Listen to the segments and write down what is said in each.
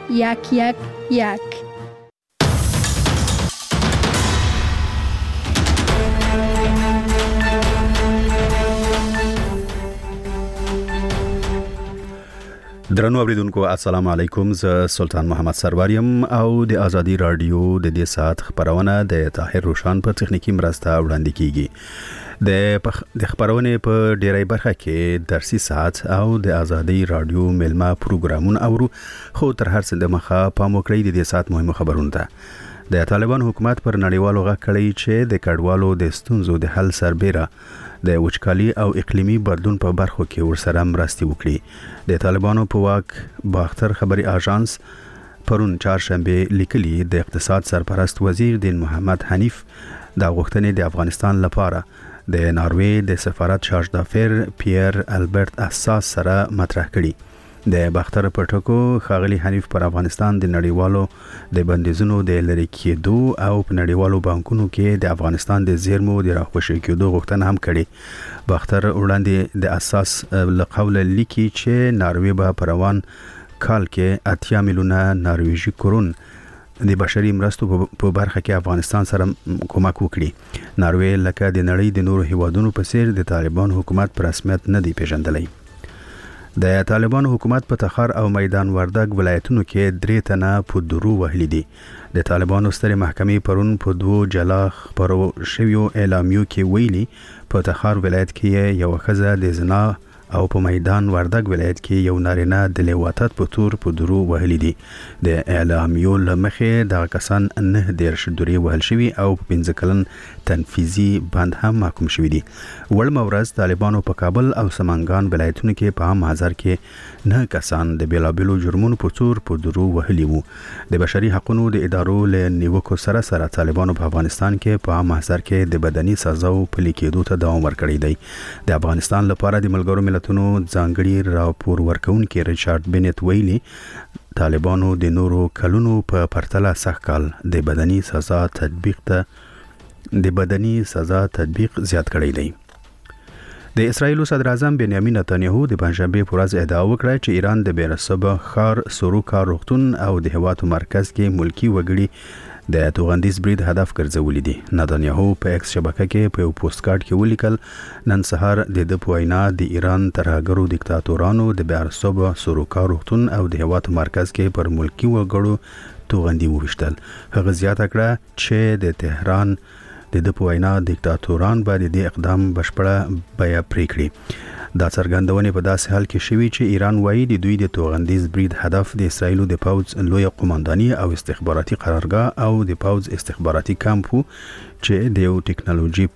111. درنو اوریدونکو السلام علیکم. ز سلطان محمد سروریم او د ازادي رادیو د دې سات خبرونه د طاهر روشان په تخنیکی مرسته وړاندې کیږي. د خبرونه په ډیری برخه کې درسي سات او د ازادي رادیو ملما پروګرامونه اورو، خو تر هر څه د مخه پام وکړئ د دې سات مهمه خبرونه ده. د طالبان حکومت پر نړیوالو غږ کړی چې د کډوالو د ستونزو د حل سربېره د وچکالي او اقلیمي بدلون په برخو کې ورسره مرستې وکړي. د طالبانو په واک باختر خبري اژانس پرون چهارشنبه لیکلي د اقتصاد سرپرست وزیر دین محمد حنیف د غوښتنې د افغانستان لپاره د ناروې د سفارت شارژ دافیر پیر البرت اساس سره مطرح کړي. د باختر پټکو خاغلی حنیف پر افغانستان د نړیوالو د بندیزونو د لری کېدو او په نړیوالو بانکونو کې د افغانستان د زیرمو د راخوشي کېدو غوښتنه هم کړې. باختر وړاندې د اساس لقول لیکي چې ناروې به پروان کال کې 80 میلیونه نارویجی کرون د بشري مرستو په برخه کې افغانستان سره کومک وکړي. ناروې لکه د نړۍ د نورو هیوادونو په څیر د طالبان حکومت پر رسمیت نه دی پیژندلی. د طالبانو حکومت په تخار او میدان وردګ ولایتونو کې 3 تنه په درو وهلي دي. د طالبانو سترې محکمې پرون په 2 جلا خبرو شویو اعلامیو کې ویلي په تخار ولایت کې یو ښځه د زنا او په میدان وردګ ولایت کې یو نارینه د لیواتت په تور په درو وهلي دي. د اعلامیو لمخې د کسان 9 درې وهل شوی او 15 کلن تنفیذي بند هم محکوم شوی دي. ول مورز طالبانو په کابل او سمنګان ولایتونو کې په عام هزار کې 9 کسان د بیلابلو جرمونو په تور په درو وهلي وو. د بشري حقوقو د ادارو له نیوکو سره طالبانو په افغانستان کې په عام هزار کې د بدني سزاو پلي کېدو ته دوام ورکړی دی. د افغانستان لپاره د ملګرو ملتونو ځانګړي راپور ورکونکي ریچارډ بینټ ویلي طالبانو د نورو کلونو په پرتله سخت کال د بدني سزا تطبیق زیات کړی دی. د اسرایل صدر اعظم بنیامین نتانیاهو د پنځشنبه پر ورځ ادعا وکړه چې ایران د بیرسبه خار سوروکا روغتون او د هواتو مرکز کې ملکی وګړي د توغندیز برید هدف ګرځولې دي. نتانیاهو په ایکس شبکه کې په یو پوسټ کارت کې ولیکل نن سهار د پوینا د ایران ترهګرو دیکتاتورانو د بیرسبه سوروکا روغتون او د هواتو مرکز کې پر ملکی وګړو توغندي وویشتل. هغه زیاته کړه چې د تهران د پوینا دیکتاتوران باندې د اقدام بشپړه بیا پریکړي. دا څرګندونه په داسې حال کې شوی چې ایران وایي د دوی د توغندیز برید هدف د اسرایل د پوځ لوی قومانداني او استخباراتي قرارګاه او د پوځ استخباراتي کمپ چې د یو ټیکنالوژي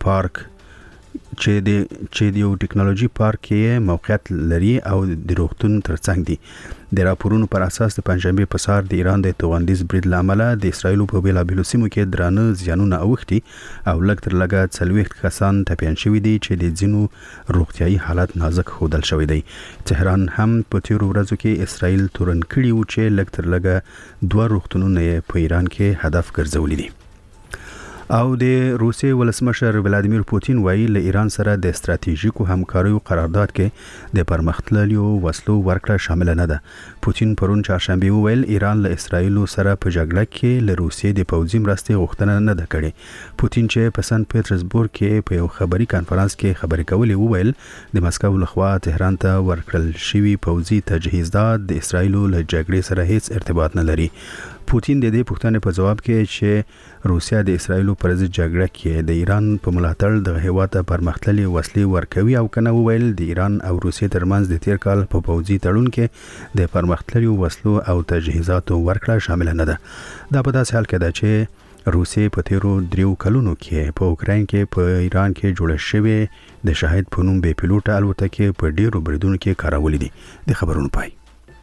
پارک کې موقعیت لري او د روغتون ترڅنګ دي. د راپورونو پر اساس د پنځشنبه په سهار د ایران د توغندیز برید لامل د اسرایل په بیلابلو سیمو کې درانه زیانونه اوښتي او لږ تر لږه 40 کسان ټپیان شوي دي چې د ځینو روغتیايي حالت نازک ښودل شوی دی. تهران هم په تیرو ورځو کې اسرایل تورن کړي و چې لږ تر لږه 2 روغتونونه په ایران کې هدف ګرځولي دي. او د روسیې ولسمشر ولادیمیر پوتین وایي له ایران سره د استراتیژیکو همکاریو قرارداد کې د پرمختللو وسلو ورکړه شامل نه ده. پوتین پرون چهارشنبه وویل ایران له اسرایل سره په جګړه کې له روسیې د پوځي مرستې غوښتنه نه ده کړې. پوتین چې په سن پیټرزبورګ کې په یو خبري کانفرنس کې خبرې کولې وویل د مسکو لخوا تهران ته ورکړل شوی پوځي تجهیزات د اسرایل له جګړې سره هیڅ ارتباط نه لري. پوتین د دې پوښتنې په جواب کې چې روسیا د اسرایل پر ضد جګړه کې د ایران په ملاتړ د هیواد پرمختللي وسلې ورکوي او کنه وویل د ایران او روسیې ترمنځ د تیر کال په پوځي تړون کې د پرمختللي وسلو او تجهیزاتو ورکړه شامل نه ده. دا په داسې حال کې ده چې روسیې په تیرو 3 کلونو کې په اوکراین کې په ایران کې جوړه شوې د شاهد په نوم بې پیلوټه الوتکې په ډیرو بریدونو کې کارولې دي. د خبرونو پای.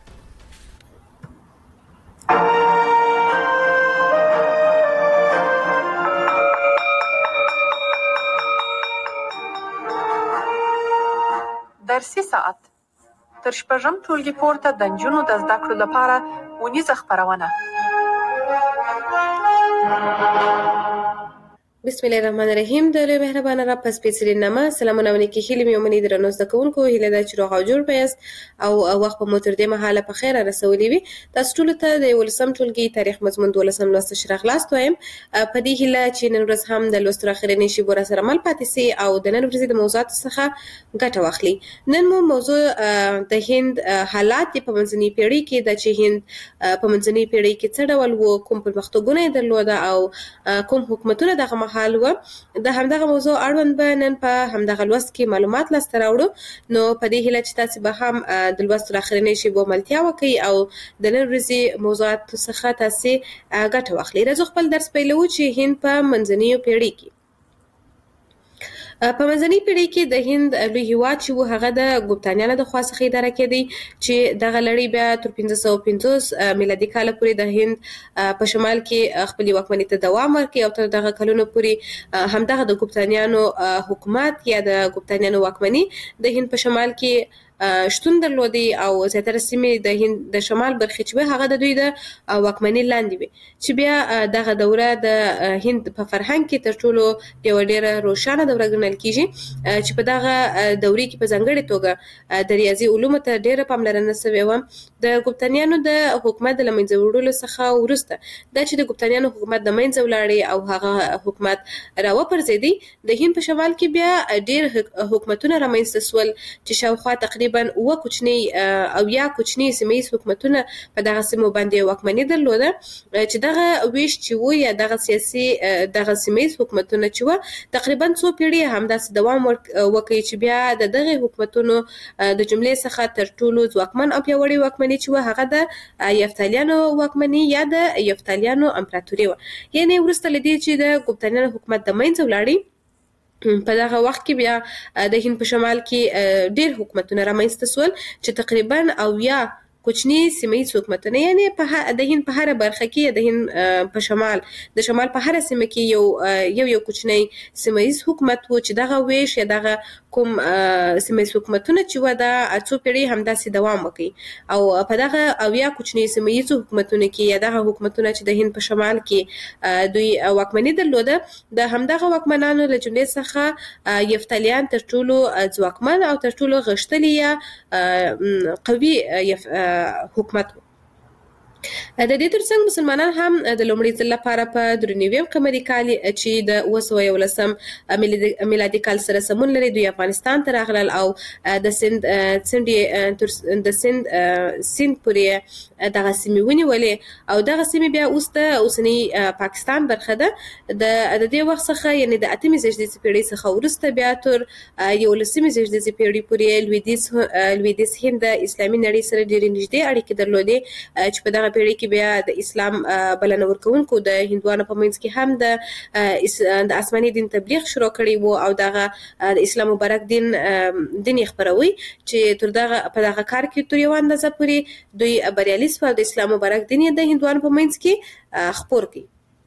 درسي ساعت تر شپږم ټولګي پورته د نجونو د زده کړو لپاره ونیزه خپرونه. بسم الله الرحمن الرحیم. د لوی مهربانه رب په سپېڅلي نامه سلامونه ونیکي هیلې مې ومني درنو زده کوونکو. هیله ده چې روغ او جوړ پیاست او وخت په مو تر دې مهاله په خیر رسولي وي. تاسو ټولو ته د 11م ټولګي تاریخ مضمون 12 لوست ښه راغلاست وایم. په دې هیله چې نن ورځ هم د لوستلو اخرنۍ شیبو را سره مل پاتې سي او د نن ورځې د موضوعاتو څخه ګټه واخلي. نن مو موضوع د هند حالات دي په منځنۍ پیړۍ کې، د چې هند په منځنۍ پیړۍ کې څه ډول و، کوم پرمختګونه یې درلوده او کوم حکومتونه دغه مهال و. د همدغه موضوع اړوند به نن په همدغه لوست کې معلومات لاسته راوړو. نو په دې هیله چې تاسو به هم د لوست اخرنۍ شیبو ملتیا وکړئ او د نن ورځې موضوعاتو څخه تاسو ګټه واخلئ. راځو خپل درس پیلوو چې هند په منځنۍ پیړۍ کې. په منځنۍ پیړۍ کې د هند لوی هیواد چې و هغه د ګوپتانیانو د خوا څخه اداره کېدی، چې دغه لړۍ بیا تر 1550 میلادي کال پورې د هند په شمال کې خپل واکمنۍ ته دوام ورکړي او تر دغه کلونو پورې همدغه د ګوپتانیانو حکومت یا د ګوپتانیانو واکمنۍ د هند په شمال کې شتون درلودي او زیاتره سیمې د هند د شمال برخې چې هغه د دوی د واکمنۍ لاندې وي، چې بیا دغه دوره د هند په فرهنګ کې تر ټولو یو ډیره روښانه دوره ګڼل کیږي، چې په دغه دورې کې په ځانګړې توګه د ریاضي علومو ته ډیره پاملرنه شوې و. د ګوپتانیانو د حکومت د لمنځه وړلو څخه وروسته دا چې د ګوپتانیانو حکومت د منځه ولاړې او هغه حکومت راوپرځېدی، د هند په شمال کې بیا ډیر حکومتونه رامنځته شول چې شاوخوا تقریبا و کوچنی او یا کوچنی سیمه حکومتونه په دغه سیمو باندې واکمنۍ درلوده، چې دغه ویش چې و یا دغه سیاسي دغه سیمه حکومتونه چې و تقریبا څو پیړۍ همداسې دوام وکړي، چې بیا دغه حکومتونو د جملې څخه تر ټولو ځواکمن او پیاوړی واکمنۍ چې و هغه د یفتالیانو واکمنۍ یا د یفتالیانو امپراتوري و. یعنی وروسته لدی چې د ګوپتانیانو حکومت د منځه ولاړی، په دغه وخت کې بیا د هند په شمال کې ډیر حکومتونه رامنځته شول چې تقریبا او یا کوچنی سیمه حکومتونه، یعنی په د هند په هر برخه کې د هند په شمال د شمال په هر سیمه کې یو کوچنی سیمه حکومت و، چې دغه ویش یا دغه کوم سیمه حکومتونه چې و د څو پیړۍ همداسې دوام وکړي او په دغه او یا کوچنی سیمه حکومتونه کې یا دغه حکومتونه چې د هند په شمال کې دوی واکمنۍ درلوده، د همدغه واکمنانو له جملې څخه یفتالیان تر ټولو ځواکمن او تر ټولو غښتلي یا قوي حکومت و. د دې ترڅنګ مسلمانان هم د لومړي ځل لپاره په 93 قمري کال چې د 911 میلادي کال سره سمون لري دوی افغانستان ته راغلل او د سند پورې دغه سیمې ونیولې او دغه سیمې بیا اوس د اوسنی پاکستان برخه ده. د دې وخت څخه یعنی د 8مې زیږدیزې پیړۍ څخه وروسته بیا تر 11مې زیږدیزې پیړۍ پورې لویدیځ هند د اسلامي نړۍ سره ډېرې نږدې اړیکې درلودې، چې په دغه پیړۍ کې بیا د اسلام بلنه ورکوونکو د هندوانو په منځ کې هم د آسماني دین تبلیغ شروع کړی وو او دغه د اسلام مبارک دین خپروي، چې تر دغه په دغه کار کې تر یو اندازه پورې دوی بریالي شول د اسلام مبارک دین د هندوانو په منځ کې خپور کړي.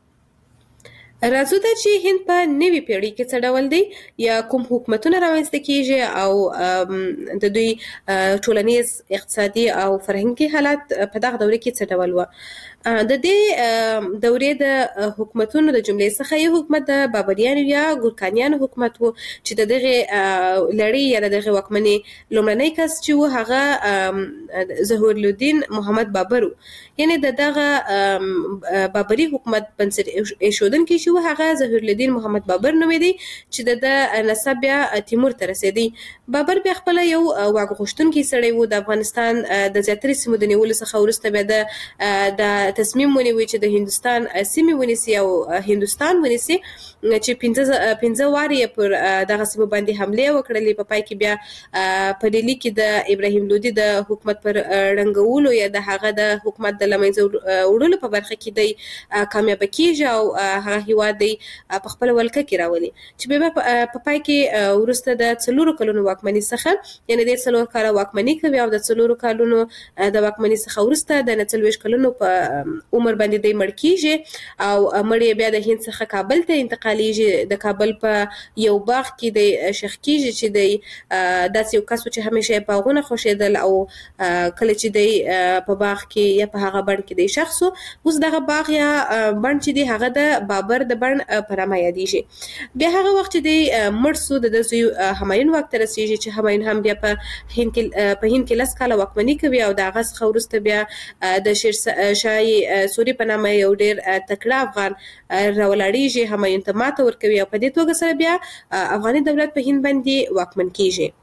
راځو ته چې هند په نوې پیړۍ کې څه ډول دی یا کوم حکومتونه رامنځته کیږي او د دوی ټولنیز اقتصادي او فرهنګي حالات په دغه دوره کې څه ډول و. د دې دورې د حکومتونو د جملې څخه یو حکومت د بابریانو یا ګورکانیانو حکومت و، چې دغه لړۍ یا دغه واکمنۍ لومړنی کس چې و هغه ظهورالدین محمد بابر و، یعنی دغه بابری حکومت بنسټ ایښودونکی چې و هغه ظهورالدین محمد بابر نومېدی، چې د نسب بیا تیمور ته رسېدی. بابر بیا خپل یو واک غوښتونکی سړی و، د افغانستان د زیاترې سیمو د نیولو څخه وروسته بیا د تصمیم ونیوي چې د هندوستان سیمې ونیسي او هندوستان ونیسي، چې 15 وارې پر دغه سیمو باندې حمله وکړلې. په پای کې بیا په ډیلی کې د ابراهیم لودي د حکومت پر رنګولو یا د هغه د حکومت د لمنځه وړلو په برخه کې دی کامیاب کیږي او هغه هیواد دی په خپل ولکه کې راولي، چې بیا په پای کې وروسته د 4 کلونو واکمنۍ څخه یعنی د 4 کال واکمنۍ کوي او د 4 کلونو د واکمنۍ څخه وروسته د 40 کلونو په عمر باندې دی مړ کیږي او مړ بیا د هند څخه کابل ته انتقالیږي. د کابل په یو باغ کې د شیخ کیږي چې د داسې یو کس چې همیشه په غونه خوشیدل او کله چې دی په باغ کې یا په هغه بڼ کې دی شخص اوس دغه باغ یا بڼ چې دی هغه د بابر اکبر د بڼ په نامه یادېږي. بیا هغه وخت چې د مړ سو د زوی همایون واک ته رسیږي چې همایون هم بیا په هند کې 10 کاله واکمني کوي او د هغه څخه وروسته بیا د شیر شاه سوري په نامه یو ډیر تکړه افغان راولاړیږي، همایون ته ماته ورکوي او په دې توګه سره بیا افغاني دولت په هند باندې واکمن کیږي.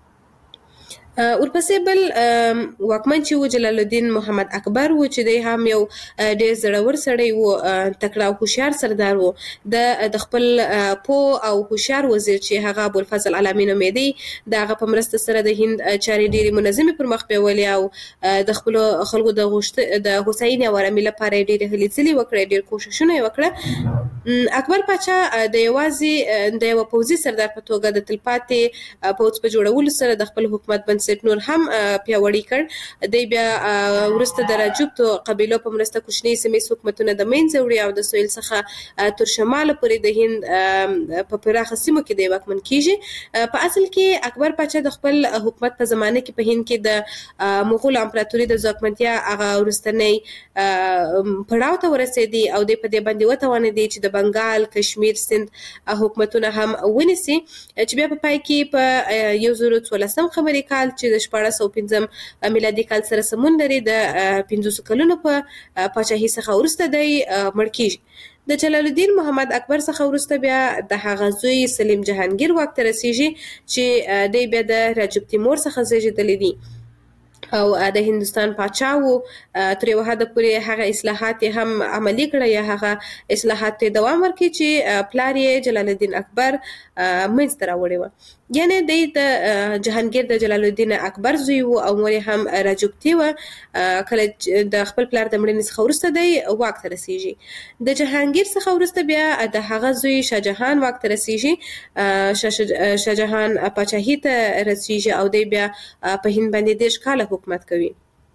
ورپسې بل واکمن چې و جلال الدین محمد اکبر و چې دی هم یو ډېر زړور سړی و، تکړه او هوښیار سردار و. د خپل پوه او هوښیار وزیر چې هغه ابوالفضل علامي نومېدی د هغه په مرسته سره د هند چارې ډېرې منظمې پر مخ بیولې او د خپلو خلکو د هوساینې او ارامۍ لپاره یې ډېرې هلې ځلې وکړې، ډېر کوښښونه یې وکړه. اکبر پاچا د یوازې د یوه پوځي سردار په توګه د تلپاتې پوځ په جوړولو سره د خپل حکومت بنسټ نور هم پیاوړی کړ. دی بیا وروسته د راجپوتو قبیلو په مرسته کوچني سیمې حکومتونه د منځه وړي او د سویل څخه تر شماله پورې د هند په پراخه سیمو کې دی واکمن کیږي. په اصل کې اکبر پاچا د خپل حکومت په زمانه کې په هند کې د مغول امپراتوري د ځواکمنتیا هغه وروستنی پړاو ته ورسېدی او د په دې باندې وتوانېدی چې د بنګال، کشمیر، سند حکومتونه هم ونیسي چې بیا په پای کې په 2014 خبري کال چې د 1415 میلادي کال سره سمون لري د 15 کلونو په پاچاهي څخه وروسته دی مړ کیږي. د جلال الدین محمد اکبر څخه وروسته بیا د هغه زوی سلیم جهانگیر واک ته رسیږي چې دی بیا د راجب تیمور څخه زیږېدلی دی او د هندوستان پاچا و. تر یو حده پورې هغه اصلاحات هم عملي کړه یا هغه اصلاحات ته دوام ورکړي چې پلار یې جلال الدین اکبر منځته راوړی و. یعنی د جهانگیر د جلال الدین اکبر زوی و او مور هم راجپوتي و. کله د خپل پلار د مړینې څخه وروسته دی واک ته رسیږي. د جهانگیر څخه وروسته بیا د هغه زوی شاه جهان واک ته رسیږي. شاه جهان پاچاهي ته رسیږي او دی بیا په هند باندې 10 کاله حکومت کوي.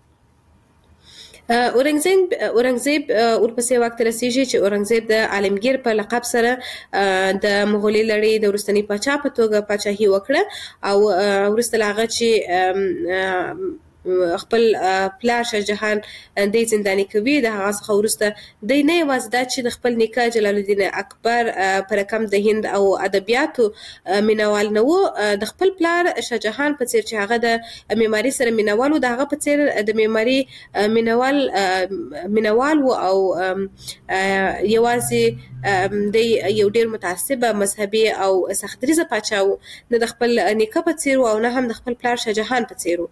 اورنګزیب ورپسې واک ته رسیږي چې اورنګزیب د عالمگیر په لقب سره د مغولي لړۍ د وروستني پاچا په توګه پاچاهي وکړه او وروسته له هغه چې خپل پلار شاه جهان د زنداني کوي د هغه څخه وروسته د نه یوازې دا چې د خپل نیکه جلال الدین اکبر پر رقم د هند او ادبیاتو مینوال نه و، د خپل پلار شاه جهان په څیر چې هغه د معماري سره مینوال و، د هغه په څیر د معماري مینوال و او یوازې د یو ډیر متعصبه مذهبي او سختدریزه پاچا و، نه د خپل نیکه په څیر او نه هم د خپل پلار شاه جهان په څیر.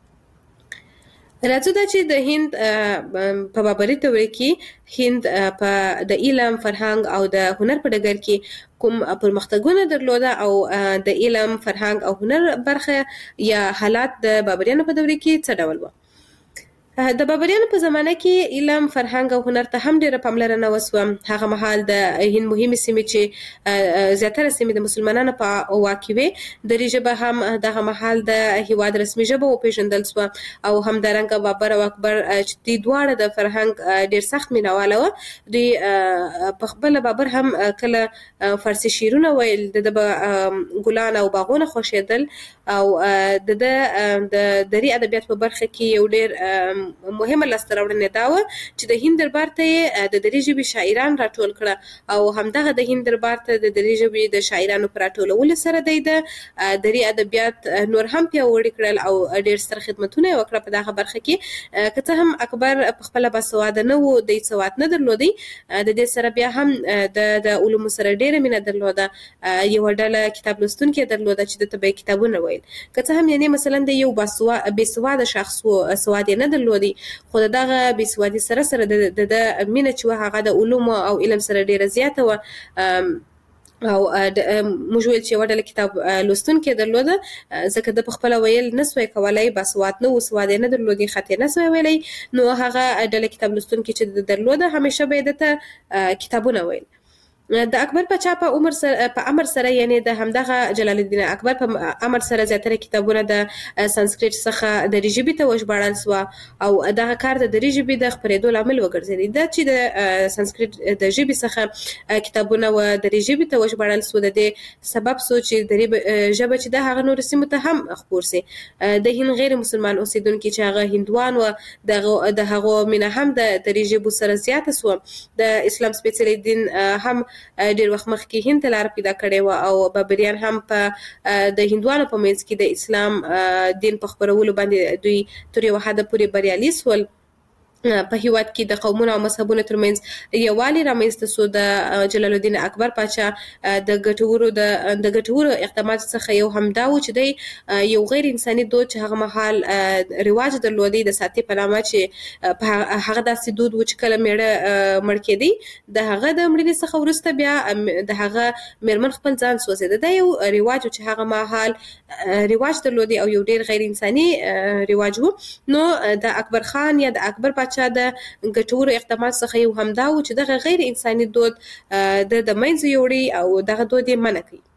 راځو دا چې د هند په بابري دورې کې هند په د علم، فرهنګ او د هنر په ډګر کې کوم پرمختګونه درلوده او د علم، فرهنګ او هنر برخه یا حالات د بابریانو په دورې کې څه ډول و. د بابریانو په زمانه کې علم، فرهنګ او هنر ته هم ډیره پاملرنه وسوه. هغه مهال د هند مهمه سیمې چې زیاتره سیمې د مسلمانانو په واک کې وې، دري ژبه هم دغه مهال د هیواد رسمي ژبه وپیژندل سوه او همدارنګه بابر او اکبر چې دوی دواړه د فرهنګ ډیر سخت مینواله وه. دوی په خپل بابر هم کله فارسي شعرونه ویل، د ګلان او باغونه خوښېدل او د دري ادبیات په برخه کې یو ډیر مهمه لاسته راوړنه دا و چې د هند دربار ته د دري ژبې شاعران راټول کړه او همدغه د هند دربار ته د دري ژبې د شاعرانو پر راټولولو سره د دري ادبیات نور هم پیاوړي کړل او ډیر ستر خدمتونه یې وکړه په دغه برخه کې. که څه هم اکبر په خپله باسواده نه و، د سواد نه درلودی، د دې سره بیا هم د علومو سره ډیره مینه درلوده. یو ډله کتاب لوستونکي درلوده چې د طبي کتابونه ویل. که څه هم یعنی مثلا د یو باسواده شخص و، سواد نه درلودی، خو دغه بېسوادي سره د مینه چې هغه د علومو او علم سره ډیره زیاته وه او موږ ویل چې یوه ډله کتاب لوستونکي درلوده، ځکه د په خپله ویل نه سوی کولی، باسواد نه و، سواد یې نه درلودی، خط یې نه سوی ویلی، نو هغه ډله کتاب لوستونکي چې درلوده همیشه به یې دته کتابونه ویل. د اکبر پاچا په امر سره یعنی د همدغه جلال الدین اکبر په امر سره زیاتره کتابونه د سانسکریت څخه د ژبې ته وژباړل سو او دغه کار د ژبې د خپرېدو لامل وګرځېد. دا چې د سانسکریت د ژبې څخه کتابونه و د ژبې ته وژباړل سو د دې سبب سو چې د ژبه چې د هغه نور سیمو ته هم خپور سي. د هند غیر مسلمان اوسیدونکو چې هغه هندوان و د هغه مینه هم د ژبو سره زیاته سو. د اسلام سپېڅلي دین هم ډیر وخت مخکې هند ته لار پیدا کړې و او بابریان هم په د هندوانو په منځ کې د اسلام دین په خپرولو باندې دوی تر یو حد پورې بریالي سول. په هیواد کې د قومونو او مذهبونو ترمنځ یووالی رامنځته سو. د جلال الدین اکبر پاچا د ګټورو اقدامات څخه یو هم دا و چې د یو غیر انساني دود چې هغه مهال رواج درلودي د ساتي په نامه چې په هغه داسې دود و چې کله میړه مړ کېدی د هغه د مړینې څخه وروسته بیا د هغه میرمن خپل ځان سوځېده. دا یو رواج چې هغه مهال رواج درلودي او یو ډیر غیر انساني رواج و. نو د اکبر خان یا د اکبر پاچا د ګټورو اقدامات څخه یو هم دا و چې دغه غیر انساني دود د منځه یوړي او دغه دود یې منع کړي.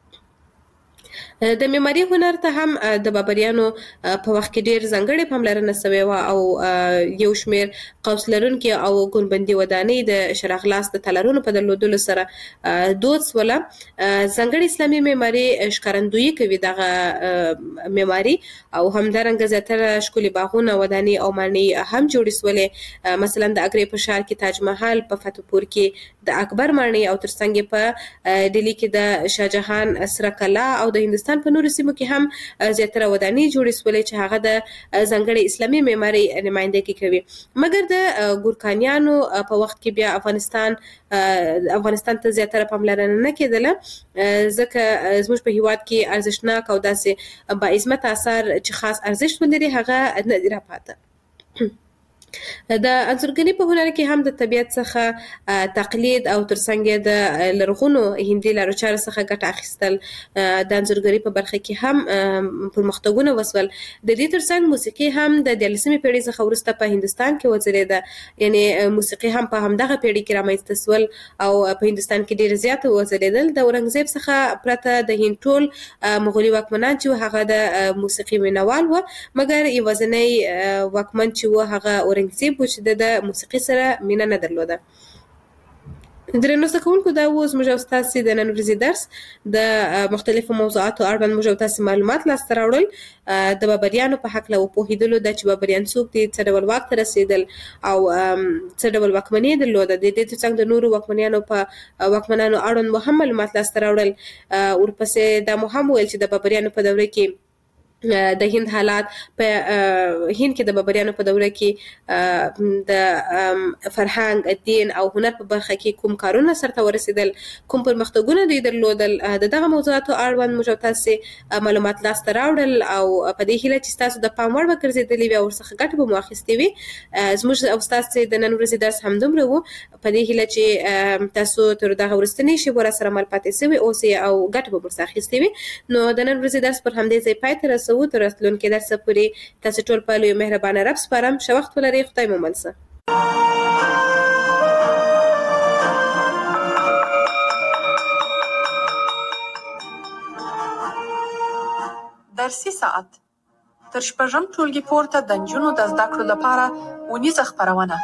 د معماري هنر ته هم د بابریانو په وخت کې ډیر ځانګړې پاملرنه شوې و او یو شمیر قوس لرونکي او ګنبدي ودانۍ د شرغلاس د تالارونو په درلودلو سره دود سوله. ځانګړې اسلامي معماري ښکارندویي کوي دغه معماري او همدارنګه زیاتره ښکلي باغونه ودانۍ او ماڼۍ هم جوړې سولې. مثلا د اګرې په ښار کې تاج محل، په فتح پور کې د اکبر ماڼۍ او ترڅنګ په ډیلی کې د شاهجهان سره کلا او د هندستان په نورو سیمو کې هم زیاتره ودانۍ جوړې سولې چې هغه د ځانګړې اسلامي معماري نمائندګي کوي. مګر د ګورکانیانو په وخت کې بیا افغانستان ته زیاتره پاملرنه نه کېدله ځکه زموږ په هیواد کې ارزښتناک او داسې با عظمت آثار چې خاص ارزښت ولري هغه نه دي راپاته. د انځورګرۍ په هنر کې هم د طبیعت څخه تقلید او ترڅنګ د لرغونو هندي لارو چارو څخه ګټه اخیستل د انځورګرۍ په برخه کې هم پرمختګونه وسول. د دې ترڅنګ موسیقي هم د 14مې پیړۍ څخه وروسته په هندستان کې وځلېده. یعنی موسیقي هم په همدغه پیړۍ کې رامنځته سول او په هندستان کې ډیر زیات وځلېدل. د اورنګزیب څخه پرته د هند ټول مغولي واکمنان چې هغه د موسیقي مینوال و، مګر یوازینی واکمن چې و هغه اورنګزیب و چې د موسیقي سره مینه نه درلوده. درنو زده کوونکو دا و زموږ او ستاسې د نن ورځې درس د مختلفو موضوعاتو اړوند موږ او تاسې معلومات لاسته راوړل. د بابریانو په هکله وپوهېدلو ده چې بابریان څوک دي، څه ډول واک ته رسېدل او څه ډول واکمني یې درلوده. د دې ترڅنګ د نورو واکمنانو اړوند مو هم معلومات لاسته راوړل. ورپسې دا مو هم ویل چې د بابریانو په دوره کې د هند حالات په هند کې د بابریانو په دوره کې د فرهنګ، دین او هنر په برخه کې کوم کارونه سرته ورسېدل، کوم پرمختګونه دوی درلودل. دغه موضوعاتو اړوند موږ تاسې معلومات لاسته راوړل او په دې هیله چې تاسو د پام وړ به ګرځېدلي وي او ورڅخه ګټه به مو اخیستې وي. زموږ او ستاسې د نن ورځې درس همدومره و. په دې هیله چې تاسو تر دغه وروستنۍ شېبو راسره مل پاتې سوي اوسئ او ګټه به ورڅخه اخیستې وي. نو د نن ورځې درس پر همدې ځای پای ته رسوو. تر راتلونکي درسه پورې تاسو ټول په لوی مهربانه رب سپارم. ښه وخت ولرئ. خدای مو مل شه. درسي ساعت تر شپږم ټولګي پورته د نجونو د زده کړو لپاره اونیزه خپرونه.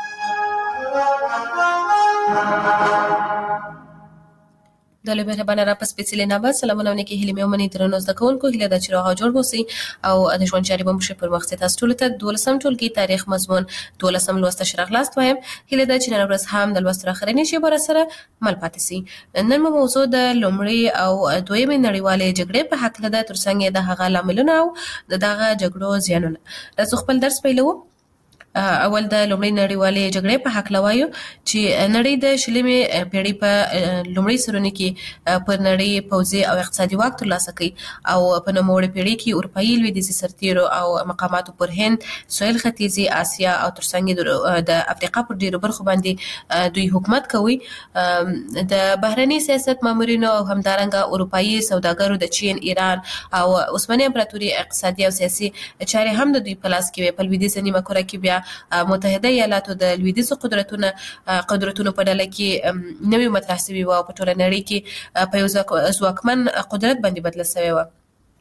د لوی مهربانه را په سپېڅلې نامه سلامونه او نیکې هیلې مې ومنئ. درنو زده کوونکو، هیله ده چې روغ او جوړ اوسئ او د ژوند چارې به مو ښې پر مخ ځي. تاسو ټولو ته 12م ټولګي تاریخ مضمون 12م لوست شرغلاست وایم. هیله ده چې نن ورځ هم د لوست اخرنۍ شېبه راسره مل پاتې سئ. نن مو موضوع د لومړۍ او دویمې نړیوالې جګړې په هکله ده، ترڅنګ د هغه لاملونه او د دغه جګړو زیانونه. تاسو خپل درس پیلوو. اول د لومړۍ نړیوالې جګړې په هکله وایو چې نړۍ د 20مې پیړۍ په لومړۍ سرونه کې پر نړۍ پوځي او اقتصادي واک ترلاسه کړي او په نوموړې پیړۍ کې اروپایي لویدیځي سرتیرو او مقاماتو پر هند، سویل ختیځي اسیا او ترڅنګ د افریقا پر ډیرو برخو باندې دوی حکومت کوي. د بهرني سیاست مامورینو او همدارنګه اروپایي سوداګرو د چین، ایران او عثماني امپراتوري اقتصادي او سیاسي چارې هم د دوی په لاس کې وې. په لویدیځه نیمه کره کې بیا د متحده ایالاتو د لویدیځ قدرتونو په ډله کې نوې مطرح شوې و او په ټوله نړۍ کې په یو ځواکمن قدرت باندې بدله شوې و.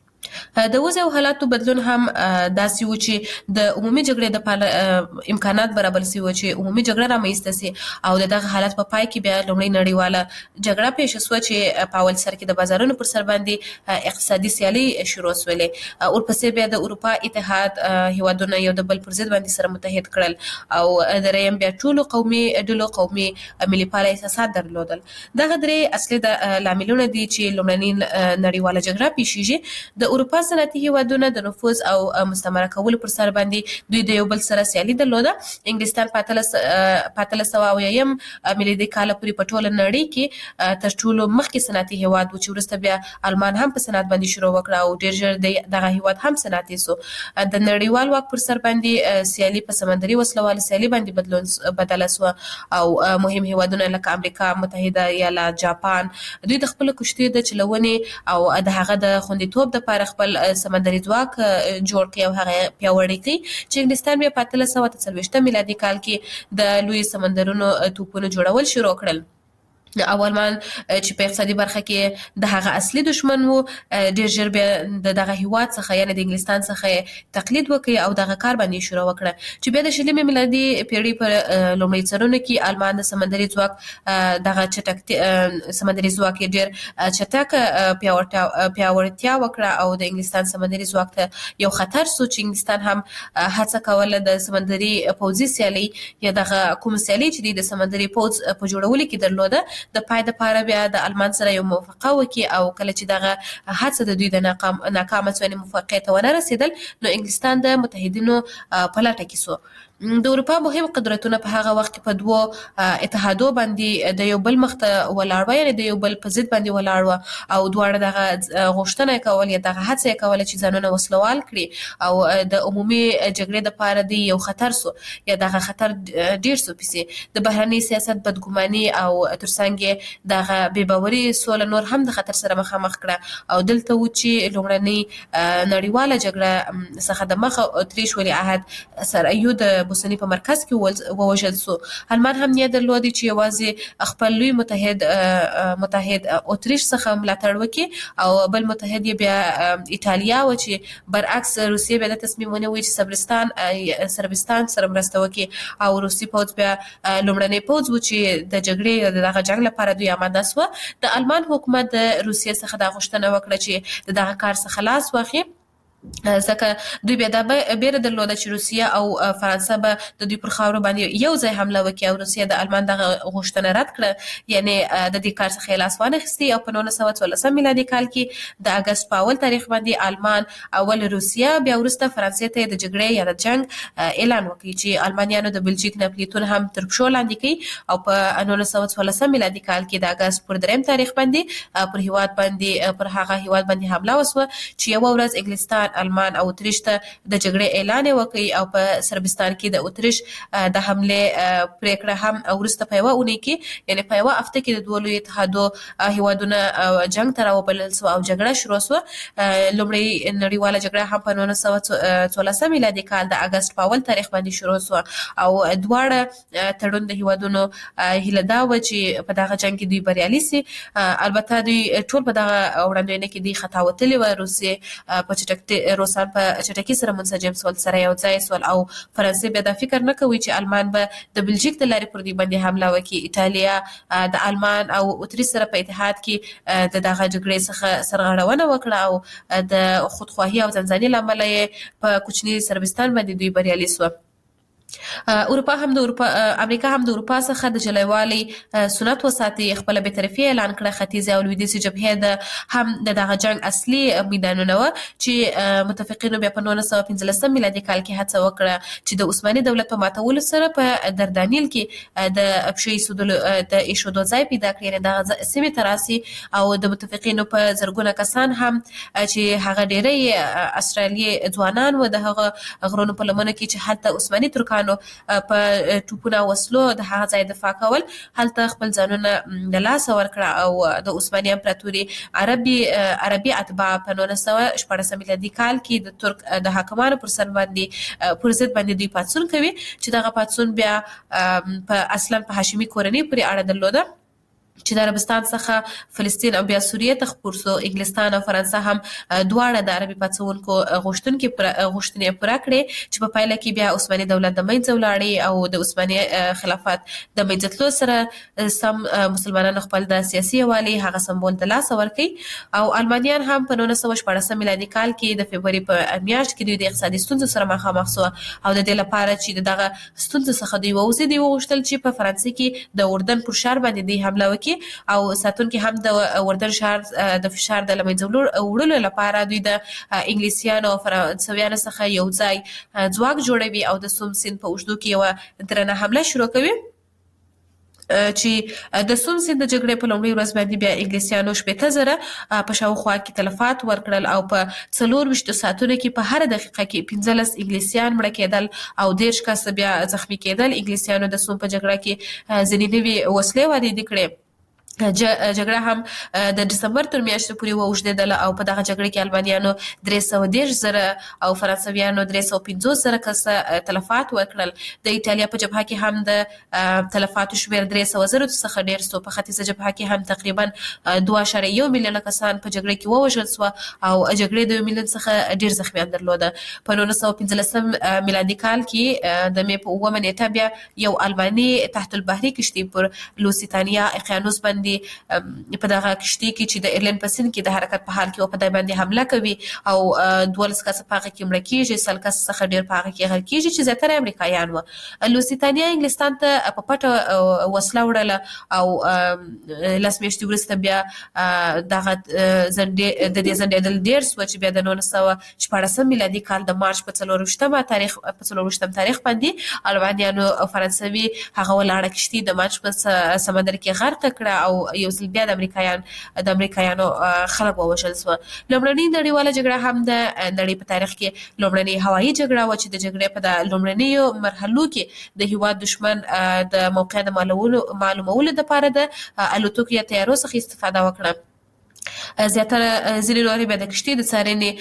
د وضع او حالاتو بدلون هم داسې و چې د عمومي جګړې د امکانات برابر شي و چې عمومي جګړه رامنځته شي او دغه حالت په پای کې بیا لومړی نړیواله جګړه پیښ شوه چې په اول سر کې د بازارونو پر سر باندې اقتصادي سیالي شروع شولې او ورپسې بیا د اروپا اتحاد هیوادونه یو د بل پر ضد باندې سره متحد کړل او دریم بیا ټولو قومي ملي پاله احساسات درلودل. دغه درې اصلي د لاملونه دي چې لومړنۍ نړیواله جګړه پیښیږي. د اروپا صنعتي هیوادونه د نفوذ او مستعمره کولو پر سر باندې دوی د یو بل سره سیالي درلوده. انګلستان په 1870 میلادي کال پورې په ټوله نړۍ کې تر ټولو مخکې صنعتي هیواد و چې وروسته بیا آلمان هم په صنعت باندې شروع وکړه او ډېر ژر دغه هیواد هم صنعتي سو. د نړیوال واک پر سر باندې سیالي په سمندري وسلوال سیالي باندې بدله سو او مهم هیوادونه لکه امریکا متحده ایالات، جاپان دوی د خپل کشتۍ د چلونې او د هغه د خوندیتوب د لپاره خپل سمندري ځواک جوړ کړي او هغه پیاوړی کړي چې انګلستان بیا په 1840 میلادي کال کې د لوی سمندرونو توپونو جوړول شروع کړل. او آلمان چې په اقتصادي برخه کې د هغه اصلي دشمن وو ډېر ژر بیا دغه هیواد څخه یعنی د انګلستان څخه تقلید وکړي او دغه کار باندې شروع وکړه چې بیا د 20 میلادي پیړۍ پر لومړۍ څرونه کې آلمان د سمندري ځواک دغه سمندري ځواک ډېر چټک پیاوړتیا وکړه او د انګلستان سمندري ځواک ته یو خطر سو چې انګلستان هم هڅه کوله د سمندري پوځي سیالي یا دغه کوم سیالي چې د سمندري پوځ په جوړولو کې درلوده د پای د پاره بیا د آلمان سره یو موافقه وکړي او کله چې دغه هڅه د دوی د ناکامه څونې موافقې ته ونه رسیدل نو انګلستان د متحدینو په لټه کې سو. د اروپا مهم قدرتونه په هغه وخت کې په دوه اتحادو باندې د یو بل مخ ته ولاړ و یعنی د یو بل په ضد باندې ولاړ و او دواړه دغه غوښتنه کول یا دغه هڅه کول چې ځانونه وسلوال کړي او د عمومي جګړې د پاره دی یو خطر سو یا دغه خطر ډیر سو پسې د بهرنی سیاست بدګماني او ترڅنګ دغه بې باوري سول نور هم د خطر سره مخامخ کړه او دلته و چې لومړنۍ نړیواله جګړه څخه د مخ اتریش ولی عهد سره یو د بوسنی په مرکز کې ووژل سو. آلمان هم نیت درلودي چې یوازې خپل لوی متحد اتریش څخه ملاتړ وکړي او بل متحد بیا ایتالیا و چې برعکس روسیې بیا د تصمیم ونیوي چې صربستان سره مرسته وکړي او روسي پوځ بیا لومړنی پوځ و چې د جګړې دغه جنگ لپاره دوی آماده سو. د آلمان حکومت د روسیې څخه د غوښتنه وکړه چې دغه کار څخه خلاص واخلي ځکه دوی بیا د بیره درلوده چې روسیه او فرانسه به د دوی پر خاورو باندې یو ځای حمله وکړي او روسیه د آلمان دغه غوښتنه رد کړه یعنی د دې کار څخه لاس وانه اخیستی او په 1914 میلادي کال کې د اگست په اول تاریخ باندې آلمان اول روسیه بیا وروسته فرانسې ته د جګړې یا د جنگ اعلان وکړي چې آلمانیانو د بلژیک ناپلیتون هم تر پښو لاندې کړي او په 1914 میلادي کال کې د اگست پر 3 تاریخ باندې پر هغه هیواد باندې حمله وسوه چې یو ورځ انګلستان آلمان او اتریش ته د جګړې اعلان وکړي او په صربستان کې د اتریش د حمله پریکړه هم ورسته په یوه اونۍ کې یعنی په یوه هفته کې د دوه لوی اتحادو هیوادونه جنگ ته راوبلل سو او جګړه شروع سو. لومړی نړیواله جګړه هم په 1914 میلادي کال د اگست په اول تاریخ باندې شروع سو او دواړه تړون د هیوادونو هیله دا و چې په دغه جنگ کې دوی بریالي سي. البته دوی ټول په دغه وړاندوینه کې دی خطا وتلی و. روسان په چټکۍ سره منسجم سول سره یو ځای سول او فرانسې بیا د فکر نه کوي چې آلمان به د بلژیک د لارې پر دوی باندې حمله وکړي. ایتالیا د آلمان او اتریش سره په اتحاد کې د دغه جګړې څخه سرغړونه وکړه او د خودخواهي او ځانځاني له امله په کوچني صربستان باندې دوی بریالي سو. امریکا هم د اروپا څخه د جلایوالي سنت وساتي خپل به طرفي اعلان کړه. ختیځ او لویدیځ جبهه د هم دغه جنگ اصلي میدانونه و چې متفقینو بیا په 1915 میلادي کال کې هڅه وکړه چې د عثماني دولت په ماتولو سره په دردانیل کې د ابشي د ایشودو ځای پیدا کړي د سیمې تراسي او د متفقینو په زرګونه کسان هم چې هغه ډېری استرالیي ځوانان و د هغه غرونو په لمنه کې چې حتی عثماني ترکان انګلیسانو په ټوپونه وسلو د هغه ځای دفاع کول، هلته خپل ځانونه د لاسه ورکړه او د عثماني امپراتوري عربي اتباع په 1914 میلادي کال کې د ترک د حاکمانو پر ضد باندې دوی پاڅون کوي چې دغه پاڅون بیا په اصلا په هاشمي کورنۍ پورې اړه درلوده چې د عربستان څخه فلسطین او بیا سوریه ته خپور سو. انګلستان او فرانسه هم دواړه د عربي پاڅونکو غوښتنې پوره کړې چې په پایله کې بیا عثماني دولت د منځه ولاړې او د عثماني خلافت د منځه تلو سره سم مسلمانانو خپل د سیاسي یووالي هغه سمبول د لاسه ورکړي او المانیان هم په 1914 میلادي کال کې د فبروري په میاشت کې دوی د اقتصادي ستونزو سره مخامخ شو او د دې لپاره چې دغه ستونزو څخه دوی ووځي، دوی وغوښتل چې په فرانسې کې د اردن پر شهر باندې دوی حمله وکړي او ساتونکي هم د اردن شهر د فشار د لمنځه وړلو لپاره دوی د انګلیسیانو او فرانسویانو څخه یو ځای ځواک جوړوي او د سوم سیند په اوږدو کې یوه درنه حمله شروع کوي چې د سوم سیند د جګړې په لومړۍ ورځ باندې بیا انګلیسیانو 80,000 په شاوخوا کې تلفات ورکړل او په 24 ساعتونو کې په هر دقیقه کې 15 انګلیسیان مړه کېدل او 10 کس بیا زخمی کېدل. انګلیسیانو د سوم په جګړه کې ځینې نوې وسلې واردې کړې. جګړه هم د دسمبر تر میاشتې پورې واوږدېدله او په دغه جګړه کې المانیانو 310,000 او فرانسویانو 350,000 کسه تلفات ورکړل. د ایټالیا په جبهه کې هم د تلفاتو شمېر 300,000 څخه ډېر سو. په ختیځه جبهه کې هم تقریبا 2.1 میلیون کسان په جګړه کې ووژل سو او جګړې د 1 میلیون څخه ډېر زخمیان درلوده. په 1915 میلادي کال کې د مې په 9 نیټه بیا یو الماني تحت البحري کشتۍ پر لوسیتانیا اقیانوس باندې په دغه کشتۍ کې چې د ایرلند په سیند کې د حرکت په حال کې په دای باندې حمله کوي او 12 کس په هغه کې مړه کیږي، 100 کس څخه ډیر په هغه کې غرق کیږي چې زیاتره امریکایان وو. لوسیتانیا انګلستان ته په پټه وسله وړله او لاس میاشتې وروسته بیا دغه د دې زندېدل ډیر سو چې بیا د 1914 میلادي کال د مارچ په 24 تاریخ باندې المانیانو او فرانسوي هغه ولاړه کشتۍ د مارچ په سمندر کې غرق کړه او یو ځل بیا د امریکایانو خلک ووژل سو. لومړنۍ نړیواله جګړه هم د نړۍ په تاریخ کې لومړنۍ هوایي جګړه و چې د جګړې په د لومړنیو مرحلو کې د هیواد دشمن د موقع د معلومولو لپاره د الوتکو یا طیارو څخه استفاده وکړه. زیاتره ځینې نورې بیا د کشتۍ د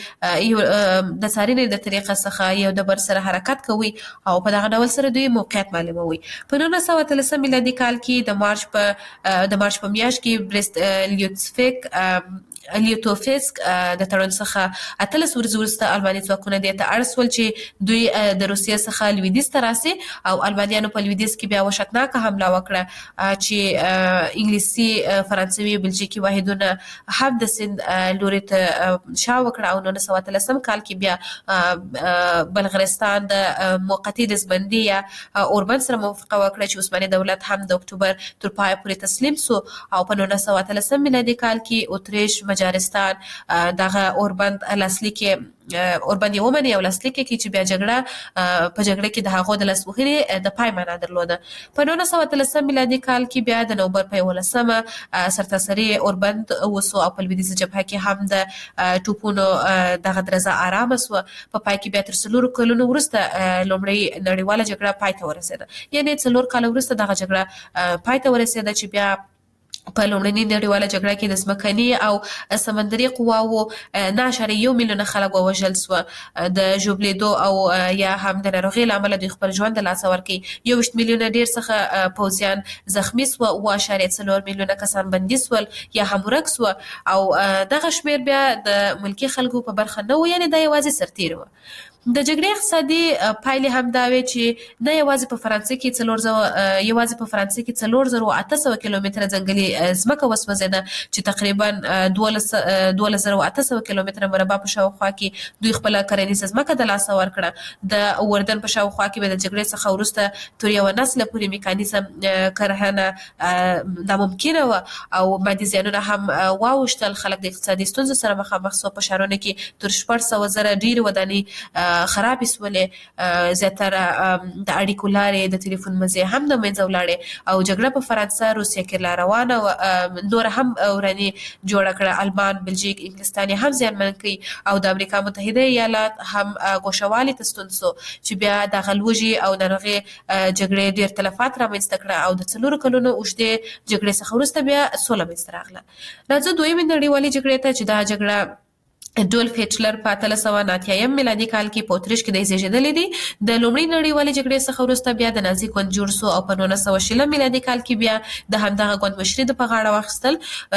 څارنې د طریقه څخه یو د بر سره حرکت کوي او په دغه ډول سره دوی موقعیت معلوموي. په 1913 میلادي کال کې د مارچ په میاشت کې بریست لیوتوفسک د تړون څخه 18 ورځې وروسته الماني ځواکونه دې ته اړ سول چې دوی د روسیې څخه لویدیځ ته راسي او المانیانو په لویدیځ کې بیا وحشتناکه حمله وکړه چې انګلیسي، فرانسوي، بلجیکي واحدونه هم د سیند لوري ته شا وکړه او 1913 کال کې بیا بلغارستان د موقتي دزبندي یا اوربند سره موافقه وکړه چې عثماني دولت هم د اکتوبر تر پای پورې تسلیم سو او په 1913 میلادي کال کې اتریش، مجارستان دغه اوربند لاسلیک اوربند یو منی او لاسلیک کې چې بیا په جګړه کې د هغو د لاسوهنې د پای معنا درلوده. په 1913 میلادي کال کې بیا د نومبر په 11 سرتاسري اوربند وسو او په لویدیځه جبهه کې هم د ټوپونو دغه درزه آرامه سو. په پای کې بیا تر 4 کلونو وروسته لومړی نړیواله جګړه پای ته ورسېده. یعنی 4 کال وروسته دغه جګړه پای ته ورسېده چې بیا په لومړنۍ نړیواله جګړه کې د ځمکني او سمندري قواوو 9.1 میلیونه خلک ووژل سوه. د ژوبلېدو او یا هم د ناروغۍ له امله دوی خپل ژوند د لاسه ورکړي. 21 میلیونه ډېر څخه پوځیان زخمي سوه، 7.4 میلیونه کسان بندي سول یا هم ورک سوه او دغه شمېر بیا د ملکي خلکو په برخه نه و، یعنې دا یوازې سرتېري وه. د جګړې اقتصادي پایلې هم دا وې چې نه یوازې په فرانسې کې 4,800 کیلومتره ځنګلي ځمکه وسوځېده چې تقریبا 12,800 کیلومتره مربع په شاوخوا کې دوی خپله کرنیزه ځمکه د لاسه ورکړه. د اردن په شاوخوا کې به د جګړې څخه وروسته تر یوه نسله پورې میکانیزم کرهنه ناممکنه وه او مادي زیانونه هم واوښتل. خلک د اقتصادي ستونزو سره مخامخ سوه. په ښارونو کې تر 400,000 ډېرې ودانۍ خراب سولې زیاتره د اړیکو لارې د ټلیفون مزه هم د منځ ولاړې او جګړه په فرانسه روسیه کې لا روانه او نور هم وراني جوړ کړه. المان، بلجیک، انګلستان هم زیانمن کړي او د امریکا متحده ایالات هم ګوښوالي ته ستون سو چې بیا د غلوجي او ناروغي جګړې ډېر تلفات رامنځته کړه او د 4 کلونو اوږدې جګړې څخه وروسته بیا سوله منځته راغله. راځو دویمې نړیوالې جګړې ته چې دا جګړه ډولف هټلر په 1889 میلادي کال کې په اتریش کې د زیږیدلې دي. د لومړۍ نړیوالې جګړې څخه وروسته بیا د نازي ګوند جوړ سو او په 1920 میلادي کال کې بیا د همدغه ګوند مشري د په غاړه واخیستل.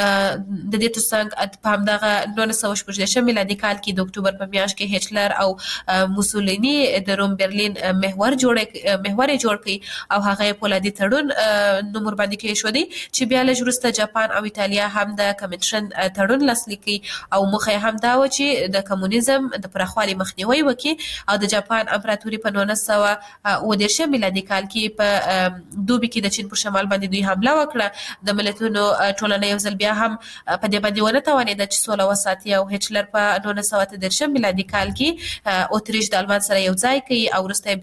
د دې ترڅنګ په همدغه 1918 میلادي کال کې د اکتوبر په میاشت کې هټلر او موسولینی د روم برلین محور جوړ کړي او هغه پولادي تړون نومور باندې کې شو دي چې بیا له وروسته جاپان او ایتالیا هم د کمنشن تړون لاسلیک کړي او مخه هم دا چې د کمونیزم د پراخوالي مخنیوي وکړي او د جاپان امپراتوري په 1919 میلادي کال کې په دوبي کې د چین پر شمال باندې دوی حمله وکړه. د ملتونو ټولنه یو ځل بیا هم په دې باندې ونه توانېده چې سوله وساتي او هټلر په 1913 میلادي کال کې اتریش د المان سره یو ځای کړي او وروسته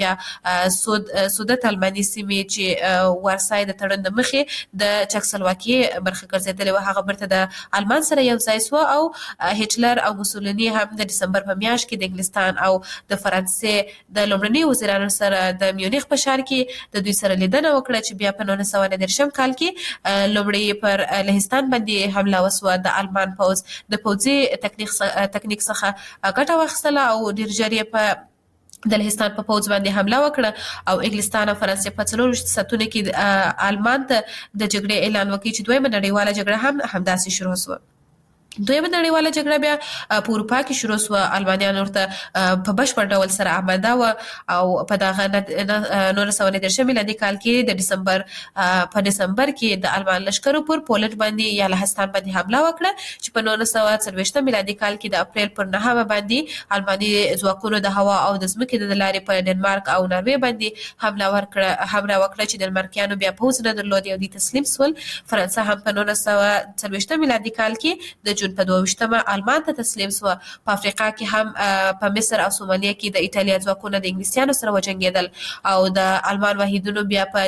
بیا سودت الماني سیمې چې ورسای د تړون د مخې د چکسلواکي برخه ګرځېدلې و هغه برته د المان سره یو ځای سو او هټلر او موسولینی هم د دسمبر په میاشت کې د انګلستان او د فرانسې د لومړني وزیرانو سره د میونخ په ښار کې د دوی سره لیدنه وکړه چې بیا په 1919 کال کې لومړی پر لهستان باندې حمله وسوه. د المان پوځ د پوځي تکنیک څخه ګټه واخیستله او ډېر ژر یې په د لهستان په پوځ باندې حمله وکړه او انګلستان او فرانسې په 4 ساعتونو کې المان ته د جګړې اعلان وکړ چې دویمه نړیواله جګړه هم همداسې شروع شوه. دویمه نړیواله جګړه بیا په اروپا کې شروع شوه. المانیان ورته په بشپړ ډول سره آماده و او په دغه 1919 میلادي کال کې د دسمبر کې د المان لشکرو پر پولند باندې یا لهستان باندې حمله وکړه چې په 1940 میلادي کال کې د اپریل پر 9 باندې الماني ځواکونو د هوا او د ځمکې د لارې په ډنمارک او ناروې باندې حمله وکړه چې ډنمارکیانو بیا پوځ نه درلود او دوی تسلیم شول. فرانسه هم په 1940 میلادي کال کې د جون په 22 المان ته تسلیم شو. په افریقا کې هم په مصر او سومالیا کې د ایتالیا ځواکونه د انګلیسیانو سره وجنګیدل او د المان واحدونو بیا په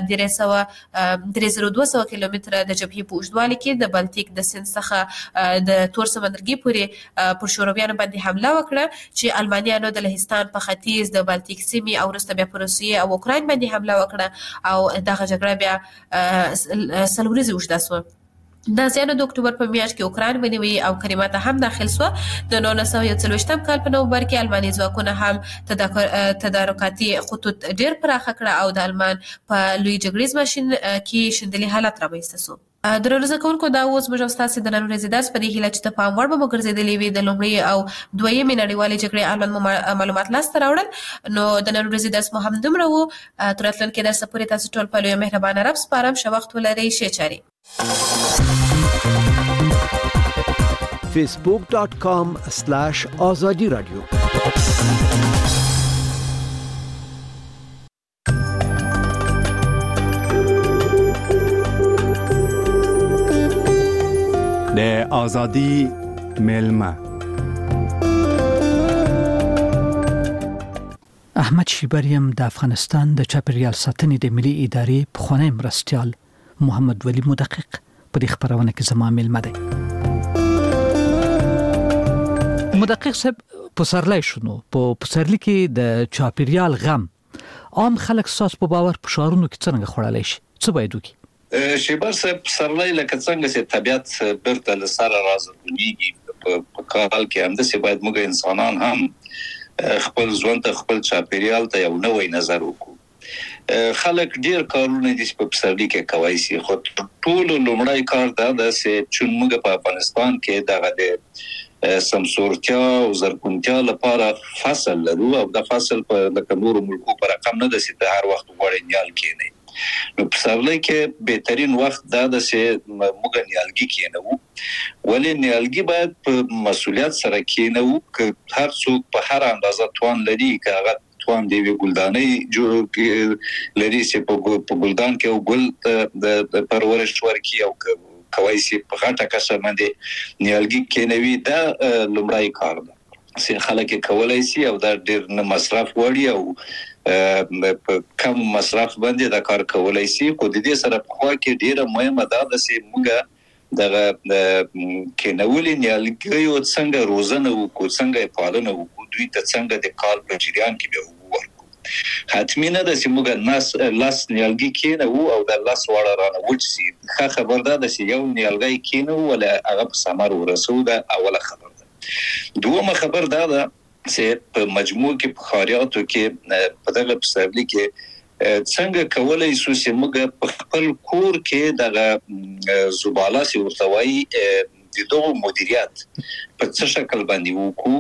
3200 کیلومتره د جبهې په اوږدوالي کې د بالتیک د سیند څخه د تور سمندرګي پورې پر شورویانو باندې حمله وکړه چې المانیانو د لهستان په ختیځ د بالتیک سیمې او وروسته بیا په روسیې او اوکراین باندې حمله وکړه او دغه جګړه بیا 3 ورځې اوږده شوه. نازیانو د اکتوبر په میاشت کې اوکراین ونیوي او کریمیا ته هم داخل شو. د 1940 کال په نومبر کې الماني ځواکونه هم تدارکاتي خطوط ډېر پراخه کړه او د المان په لوی جګړیز ماشین کې شندلي حالت رامنځته شو. درنو کوونکو دا اوس موږ تاسو د نن ورځې درس په دې هیله چې په امر به مو ګرځېدلې وي د لومړۍ او دویمې نړیوالې جګړې اړوند معلومات لاسته راوړل. نو د نن ورځې درس مو هم دومره و. تر راتلونکي درس پورې تاسو ټول په لوی مهربانه رب سپارم. ښه وخت ولرئ. ښې چارې. facebook.com/azadi radio د آزادی ملما احمد شیبریم د افغانستان د چاپیریال ساتنې د ملي ادارې پخوانی مرستیال محمد ولی مدقق په خبرونه کې زما ملما دی. مدقق صاحب پسرلی شنو په پسرلی کې د چاپیریال غم عام خلک ساس په باور په شارونو کې څنګه خړلای شي څه باید وکړي؟ شیبر صاحب پسرلی لکه څنګه چې طبيعت برته لسره راځي په کال کې هم د څه باید موږ انسانان هم خپل ژوند ته خپل چاپیریال ته یو نوې نظر وکړو. خلک ډیر کارونه دي په پسرلی کې کوي سي خو ټول لومړی کار دا د چې موږ په افغانستان کې دغه د سمسورتیا او زرغونتیا لپاره فصل لرو او د فصل په لکه نور ملکو پر رقم نه د سي هر وخت غوړې نیال کېنی. نو پسرلی کې بهترین وخت دا د چې موږ نیالګي کېنو ولې نیالګي باید په مسؤلیت سره کېنو ک هر څوک په هر اندازه توان لري کاغه توان دی ګلدانې جوړ لري چې په ګلدان کې او ګل د پرورش ورکی او کوي چې په غټه کسه باندې نیالګي کېنوي دا لومړی کار ده. سي خلک کولای شي او دا ډیر نه مصرف وړي او په کم مصرف باندې دا کار کولای شي. خو د دې سره په خوا کې ډیره مهمه ده چې موږ دغه کینولې نیالګیو څنګه روزنه وکړو، څنګه پالنه وکړو، دوی ته څنګه د کال په جریان کې به ورکړو. حتمی نه ده چې موږ لاس نیالګي کینو او د لاس واړه رانه وچ شي. ښه خبر ده چې یو نیالګی کینو ولا هغه په ثمر ورسو، ده اوله خبر ده. دومه خبر ده چې په مجموع کې په خاریاتو کې په دغه پسرلي کې څنګه کولای شو چې موږ په خپل کور کې دغه زباله سي ورتوي د دوه مدیریت په څه شکل باندې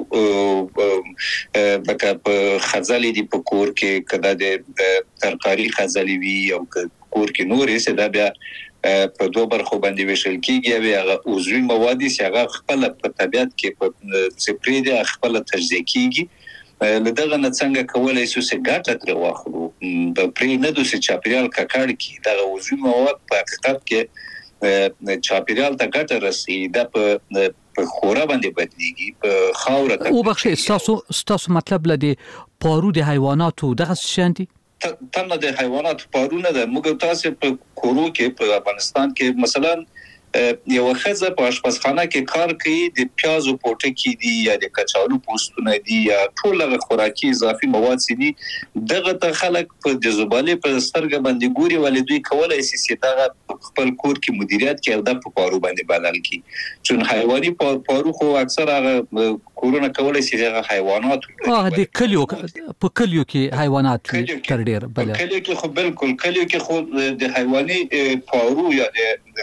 وکړو. لکه په خزالي دی په کور کې کدا د ترکاری خزالي وي او کور کې نورې څه دا بیا په دوه برخو باندې ویشل کیږي. هغه عضوي مواد چې هغه خپل په طبيعت کې په سپری دي خپل تجزیه کیږي. لدغه نه څنګه کولای شو چې ګټه تر واخلو د پرې نه دوی چې چاپیریال ککړ کی دغه عضوي مواد په حقیقت کې چاپیریال ته ګټه رسي. دا په خورا باندې بدليږي په خاور ته. او بخښه ستاسو مطلب لدی پارو د حیواناتو دغه شاندي تنه د حیوانات پارونه ده. موږ تاسو په کورو کې په افغانستان کې مثلا یو خزه په آشپزخانه کې کار کوي، د پیازو پوټکی دي یا د کچالو پوستونه دي یا ټول خوراکي اضافي مواد دي، دغه ته خلک په د زباله په سترګه باندې ګوري ولې دوی کولای شي چې دغه خپل کور کې مدیریت کوي او د پارو باندې بدل کی. چون حیواني پارو خو اکثر هغه کورونه کولای شي هغه حیوانات د کلیو په کلیو کې حیوانات تر ډیر بل کلیو کې خو بالکل کلیو کې خو د حیواني پارو یا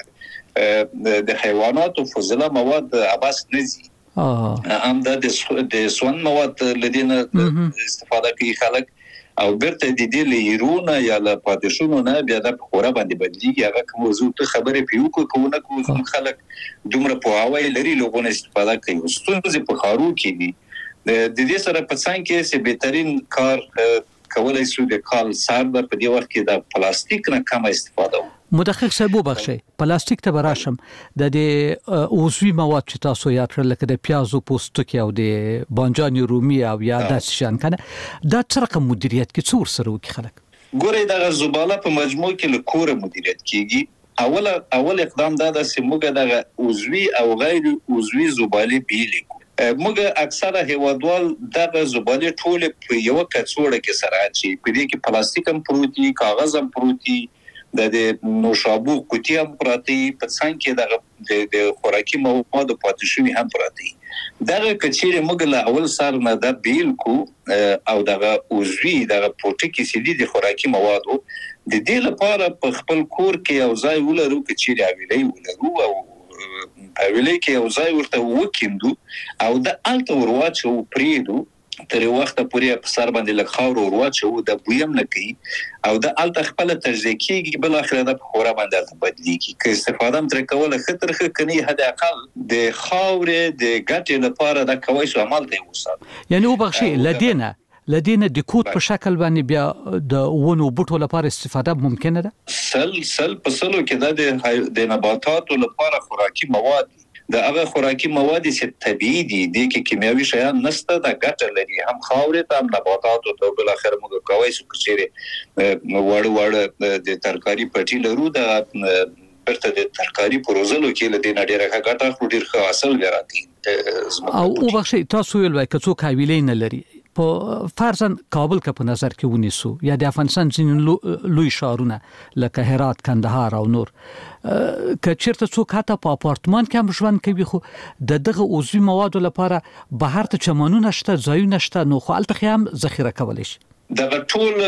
د حیواناتو فضله مواد عباس نزي هم د سون مواد لدينا استفاده کوي خلک او برته د دې لیرونه یا له پاتشونو نه بیا د خورا باندې بدلیږي. هغه کوم موضوع ته خبرې پیو کوونه کوم خلک دومره په هواي لري لوګونه استفاده کوي. ستونزې په خارو کې دي. د دې سره په څنګه کې چې بهترین کار کولای شو د کال سر په دې وخت کې د پلاستیک نه کم استفاده وکړو. مدقق صاحب وبخښئ پلاستیک ته براشم د عضوي مواد چې تاسو یاد کړل لکه د پیازو پوستکی او د بانجان رومي او یا د شان کنه دا څه رقم مدیریت کې څور سره وکي خلک ګورې د زباله په مجموع کې له کور مدیریت کیږي. اول اقدام دا د سیموګه د عضوي او غیر عضوي زباله بیل موږ اکثره هیوادوال دغه زباله ټول په یو کڅوړه کې سره اچي. په دې کې پلاستیک هم پروتي، کاغذ هم پروتي، د نوشابو کوټي هم پراتی، په څنګه کې د خوراکي مواد پاتشونی هم پراتی. دغه کچېره موږ له اول سر نه د بیل کو او دغه عضوي دغه پروتیکي سيدي د خوراکي موادو د دې لپاره په خپل کور کې یو ځای ولرو کچېره ویلې ولرو او اویلې کې یو ځای ورته وکیندو او د الته ورواچو پریدو تر وخت پورې په سر باندې لږ خاور ورواچو د بویم نه کوي او د الته خپل تجزیه کیږي بل اخر د خورا باندې بدلیږي. که استفاده تر کوله خطر کني حد اقل د خاور د ګټې لپاره د کوي شو عمل دی وسات. یعنی وبخښي لدينا د کوټ په شکل باندې بیا د ونو بوټو لپاره استفاده ممکنه ده. سل په سلو کې د نباتاتو لپاره خوراکي مواد د هغه خوراکي مواد چې طبيعي دي د کیمیاوي شیان نشته د ګټه لري هم خاورې ته هم نباتاتو ته بل اخر موږ کوي چې وړ د ترکاری پټي لرو د برته د ترکاری پروزلو کې لدې نډیره ګټه خو ډیر ښه حاصل ګرځي. او وبخښي تاسو ویل وای کڅو حویلې نه لري په فرضاً کابل کا په نظر کې ونیسو یا د افغانستان ځینې لوی شهرونه لکه هرات، کندهار او نور کچیرته څوک حتی په اپارتمان کې هم ژوند کوي خو دغه عضوي موادو لپاره بهر ته چمنونه شته، ځایونه شته، نو خو الته هم ذخیره کولای شي. دغه ټول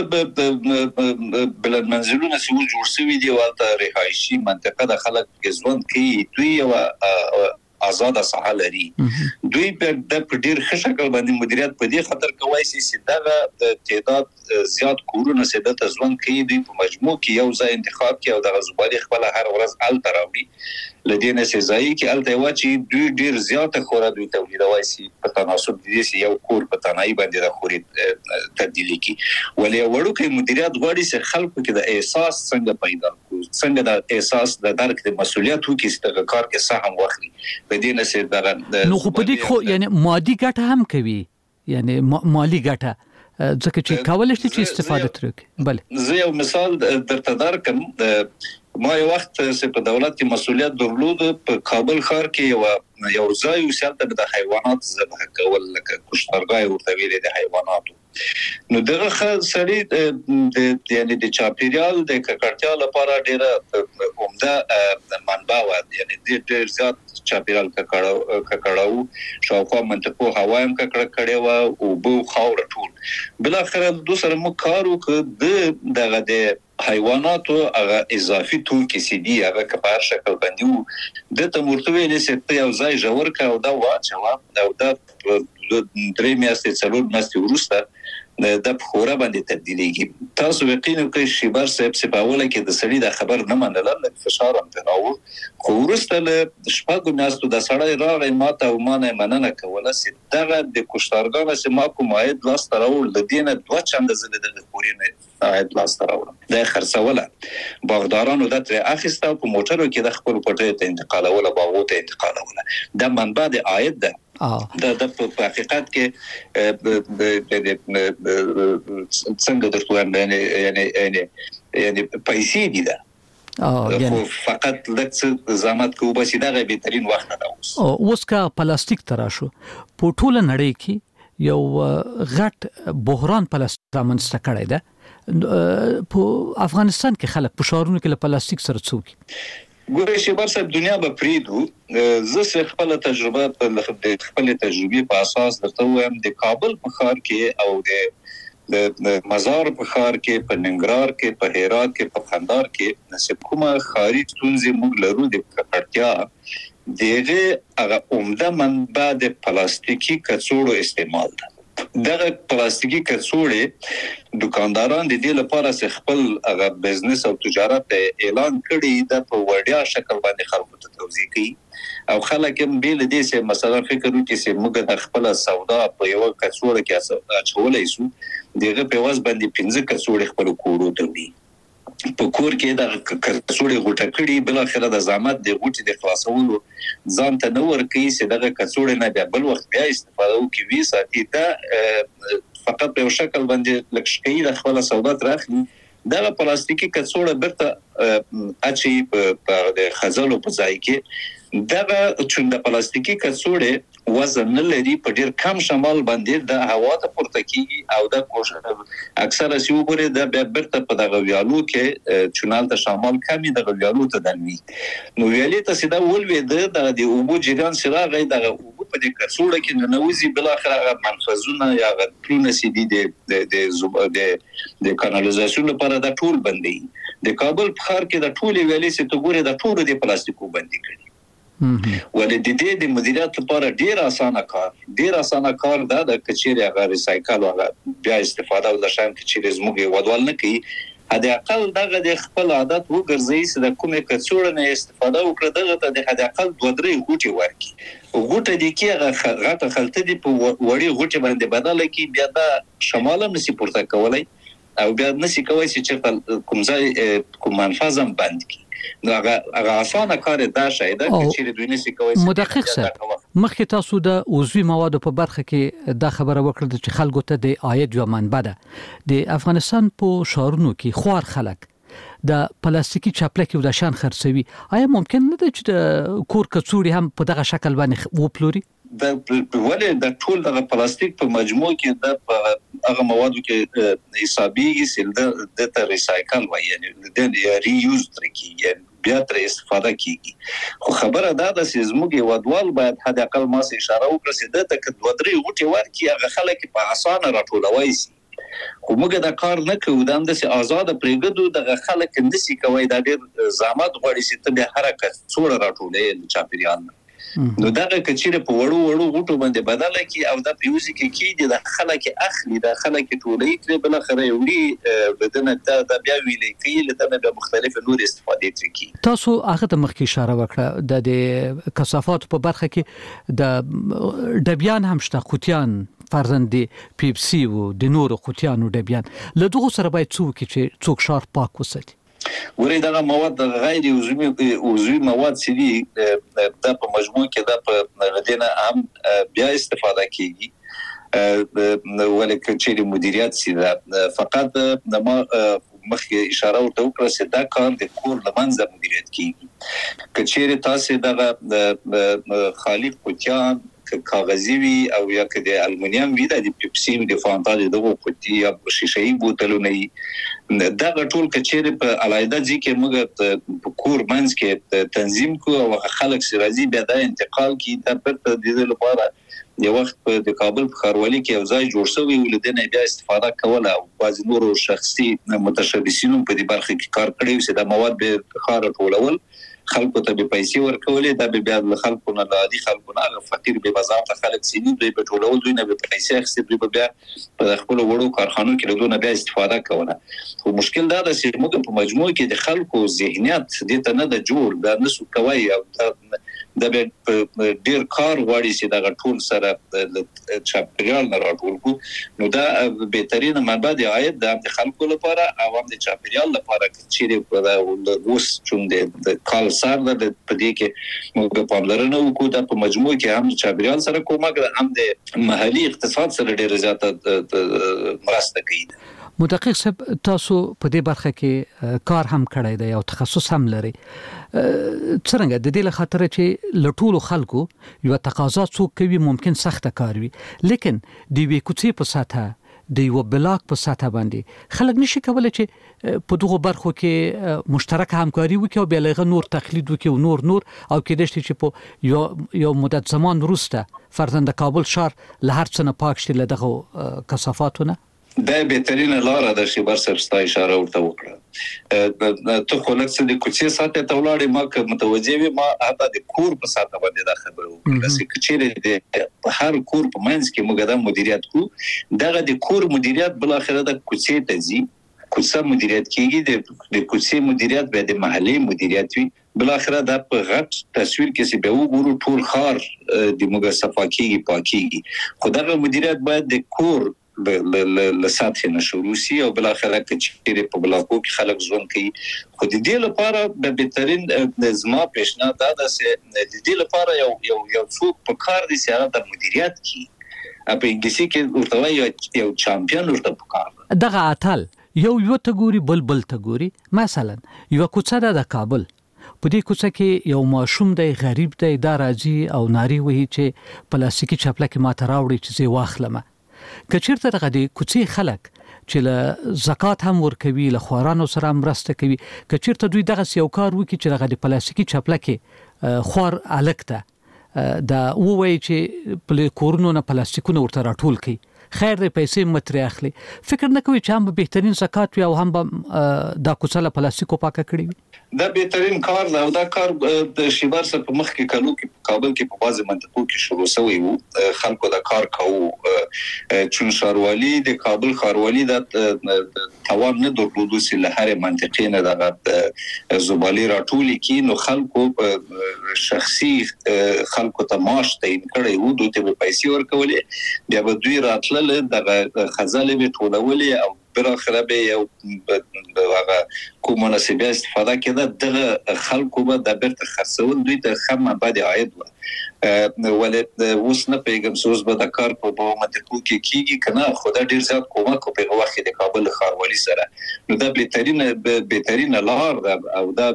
بلد منزلونه چې جوړ شوي دي ولته رهایشي منطقه د خلک ژوند کوي دوی او آزاد ساحه لري. دوی په ډیر ښه شکل باندې مدیریت په دې خاطر کوي چې دغه د تعداد زیات کورونه سده ته ځوان کوي دوی په مجموع کې یو ځای انتخاب کوي او د غزبالي خپل هر ورځ ال تراوي لدينا سي ځای کې ال ته واچي دوی ډیر زیاته خورا دوی تولیدوي سي په تناسب دي سي یو کور په تنای باندې د خوري تبدیلی کی ولې وړو کې مدیریت غواړي چې خلکو کې د احساس څنګه پیدا کو څنګه د احساس د درک د مسولیت وکي ستګه کار کې سهم واخلي په دې نه سي دغه نو خو په دې خو یعنی مادي ګټه هم کوي یعنی مالی ګټه ځکه چې کولای شي چې استفاده ترې بله زه یو مثال درته درکم ما یو وخت چې په دولت کې مسولیت درلود په کابل ښار کې یو ځای وسیلته د حیوانات ذبح کول لکه کشتارګاه ورته ویل د حیواناتو نو دغه سړی یعنی د چاپیریال د ککړتیا لپاره ډیره عمده منبع و یعنی ډیر زیات چاپیریال ککړاو شاوخوا منطقو هوا هم ککړه کړي و او بو خاور ټول بل اخر دوسر مو کارو ک دغه د حیواناتو هغه اضافي توکي سي دي هغه کفار شکل باندې د تمورتوي لسه یو ځای جوړ کا او دا واچوا او دا درې میاشتې څلور میاشتې وروسته د خورا باندې تبدیلیږي تاسو یقینو کې شیبر صاحب سپاوله کې د سړي د خبر نه منل لکه فشار هم تناو خو وروسته له شپږ میاشتو د سړی راغی ماته او مانه مننه کوله چې دغه د کشتارګانو چې ما کوم عاید لاس تراول د دینه دوه چنده زله د خورینه عاید لاس تراول د خرڅوله باغدارانو د تر اخیسته په موټرو کې د خپل پټه ته انتقالوله باغو ته انتقالوله د منبع د عاید ده د په حقیقت کې څنګه درته یعنی پیسې دي دا فقط لکه زحمت کو بس دا بهترین وخت ده اوس کا پلاستیک تراشو په ټوله نړۍ کې یو غټ بحران پلاستیک رامنځته کړی ده په افغانستان کې خلک په شهرونو کې له پلاستیک سره څوک ګورې شیبر صاحب دنیا به پریدو زه خپل تجربه په اساس درته وایم د کابل په ښار کې او د مزار په ښار کې په ننګرهار کې په هرات کې په قندهار کې نسب کومه خارج ستونزې موږ لرو د ککړتیا دغه هغه عمده منبع د پلاستیکي کڅوړو استعمال ده دغه پلاستیکي کڅوړې دکانداران د دې لپاره چې خپل هغه بزنس او تجارت اعلان کړي د په وړیا شکل باندې خلکو ته توضیح کوي او خلک هم بیل دې چې مثلا فکر وکړي چې موږ د خپل سودا په یو کڅوړه کې اچولای شو دغه په واس باندې 15 کڅوړې خپل کورو ته وي په کور کې د کڅوړې غوټه کړي بل اخر د زحمت د غوټې د خلاصولو ځان ته نور کوي چې دغه کڅوړې نه بیا بل وخت بیا استفاده وکړي وی ساتي دا فقط په شکل باندې لکشکې د خپل سودا ترخلي دغه پلاستیکي کڅوړه برته اچي په د خزلو په ځای کې دغه چې د پلاستیکي کڅوړې وزن نه لري په ډیر کم شمال باندې د هوا ته پورته کیږي او د اکثره سی وګوره د برته په دغه ویالو کې چونال ته شمال کمی دغه ویالو ته دنوي نو ویالې ته سیده ولوي د اوبو جریان سره غي دغه اوبو په دې کڅوړه کې ننوزي بل اخر هغه منفذونه یا غټونه سي دي د کانالیزاسیون لپاره د ټول بندي د کابل په ښار کې د ټول ویالې سي ته ګوره د ټول د پلاستیکو بندي کړي ولې د مدیریت لپاره ډیر اسانه کار دا د کچېره غیر ریسایکل او بیا استفاده او د شان کچېره زموږ ودوال نه کوي هدا اقل دغه د خپل عادت وګرځي چې د کومه کڅوړه نه استفاده وکړه دغه ته د هدا اقل 2-3 غوټي ورکي غوټه دي کې غټه خلته دي په وړي غوټي باندې بدل کی بیا د شمال نسی پورته کولای او بیا نسی کوي چې کوم ځای کوم منفذم بند کی نو هغه اسانه کار دا شاید چې دوی نسی کوي مدقق سره مخکې تاسو د عضوي موادو په برخه کې دا خبره وکړه چې خلکو ته د عاید یو منبع ده د افغانستان په شهرونو کې خوار خلک د پلاستیکي چاپلکي د شان خرڅوي آیا ممکن نه ده چې د کور کڅوړي هم په دغه شکل باندې وپلوري د ولې د ټول د پلاستیک په مجموع کې د هغه موادو کې حسابيږي چې د ته ریسایکل وایي یعنی د ری یوز ترکیږي بیا تر استفاده کیږي خو خبره دا ده چې زموږ ودوال باید حد اقل ما سه اشاره وکړي چې د تک 2-3 غوټي ورکی هغه خلک په اسانه راټولوي سي خو موږ دا کار نه کوو د اندسه آزاد پرېګدو د خلک نسی کوي دا ډېر زحمت غواړي چې ته به حرکت څوړه راټولې چاپیریال نو دا کچېره په وړو غوټو باندې بدله کی او دا پیوزي کې د خلک اخلي د خلک ټولې تر بل خره وړي بدنه دا بیا ویلې کې لته به مختلف نور استفادې ترکی. تاسو هغه ته مخکې اشاره وکړه د کثافات په برخه کې د ډبیان هم شته، قوتیان فرضاً د پیپسي او د نورو قوتیانو ډبیان، له دغه سره باید څوک ښار پاک وساتي. ورې دا مواد غیر عضوي مواد چې دي دا په مجموع کې دا په غدینه هم بیا استفاده کیږي ولکه چې مدیریت سي دا فقط ما مخکې اشاره ورته وکړه چې دا کار د کور لمنځه مدیریت کیږي. کچېره تاسو دا خالي قوتیان کاغذي وي او یا که د المونیم وي د پیپسي د فانتا دغه قوتي یا شیشه‌ای بوتلونه دا ټول کچېره په علایده ځکه موږ په کور منځ کې تنظیم کو او خلک سي راځي بیا د انتقال کی دا په دې لپاره یو وخت په د کابل په خاروالي کې یو ځای جوړ شوی ولدنه بیا استفاده کوله او بعض نورو شخصي متشبثینو په دې برخه کې کار کړی چې دا مواد به خار ټولول خلکو ته به پیسې ورکولې دا به بیا د خلکو نه عادي خلکو نه فقیر به بازار ته خلک سینې دوی په ټولول دوی نه به پیسې اخستې دوی بیا په خپل وړو کارخانو کې له بیا استفاده کوله. خو مشکل دا ده چې موږ په مجموع کې د خلکو ذهنیت دې ته نه د جوړ دا نسو کوي او دا به ډیر کار غواړي چې دا ټول سره چاپیریال نه راټول کو نو دا بهترین منبع دی عاید د خلکو لپاره او هم د چاپیریال لپاره چې د اوس چون د کال سر د پدې کې موږ په پاملرنه وکړو دا په مجموع کې هم چاپیریال سره کومه هم د محلي اقتصاد سره ډیر زیاته مرسته کوي. مدقق صاحب تاسو په دې برخه کې کار هم کړی دی او تخصص هم لري، څنګه د دې لخاطر چې لټول خلکو یو تقاضا څوک کوي ممکن سخت کار وي لیکن د وی کوڅې په ساته د یو بلاک په ساته باندې خلک نشي کولای چې په دغه برخو کې مشترک همکاري وکړي او بیا لغه نور تقلید وکړي او نور او کېدای شي چې په یو مدت زمان وروسته فرضاً د کابل ښار له هر څه نه پاک شي له دغه کثافاتونه. دا بهترینه لاره ده چې برسر ستا اشاره ورته وکړه. ته خو لکه د کوڅې ساته ته ولاړې ما که متوجه وي ما حتی د کور په ساته باندې دا خبره وکړه چې چیرې د هر کور په منځ کې موږ دا مدیریت کوو دغه د کور مدیریت بل اخره د کوڅې ته ځي کوڅه مدیریت کیږي د کوڅې مدیریت به د محلي مدیریت وي بل اخره دا په غټ تصویر کې چې به وګورو ټول خار د موږ صفا کیږي پاکيږي خو دا مدیریت باید د کور له سطح نه شروع شي او بل اخره کې په بلاکو کې خلک ژوند کوي خو د دې لپاره د بهترین نظام پیشنهاد دا ده چې د دې لپاره یو څوک په کار دي چې هغه د مدیریت کوي په انګلیسي کې ورته یو چمپیون ورته پکار دغه اتل یو ته ګوري بل ته ګوري. مثلا یو کوڅه د کابل په دې کوڅه کې یو ماشوم دی غریب دی دا راځي او ناری وهي چې پلاستیکي چپلکه ماته راوړي چې زه واخلم کچیرته دغه د کوڅې خلک چې له زکات هم ورکوي له خوارانو سره مرسته کوي کچیرته دوی دغه یو کار وکړي چې دغه د پلاستیکي چپلکه خوار الکته دا وایي چې په کورونو نه پلاستیکونه ورته راټول کړي خیر دې پیسې متري اخلي فکر نه کوي چې هم بهترین زکات وي او هم دا کوڅه له پلاستیکو پاکه کړي وي. دا بهترین کار دی او دا کار د شیبر سره په مخ کې کلو کې په کابل کې په بازي منطقو کې شروع شوی وو خلکو دا کار کوو چون ښاروالي د کابل ښاروالي د توان نه درلودو چې له هر منطقې نه د زبالې راټولي کې نو خلکو شخصي خلکو ته معاش تعیین کړی وو دوی ته پیسې ورکولې بیا به دوی راتلل د خزانه به ټولولې او بل اخره به یو هغه کومه نسبه استفاده کړه د خلکو به د برته خرڅول دوی ته خمه بعد عاید و ولې اوس نه پیغام سوز به د کار په منطقو کې کیږي کنه خدای ډیر زیات کومک په وخت د کابل ښاروالي سره نو دا بهترین لار او دا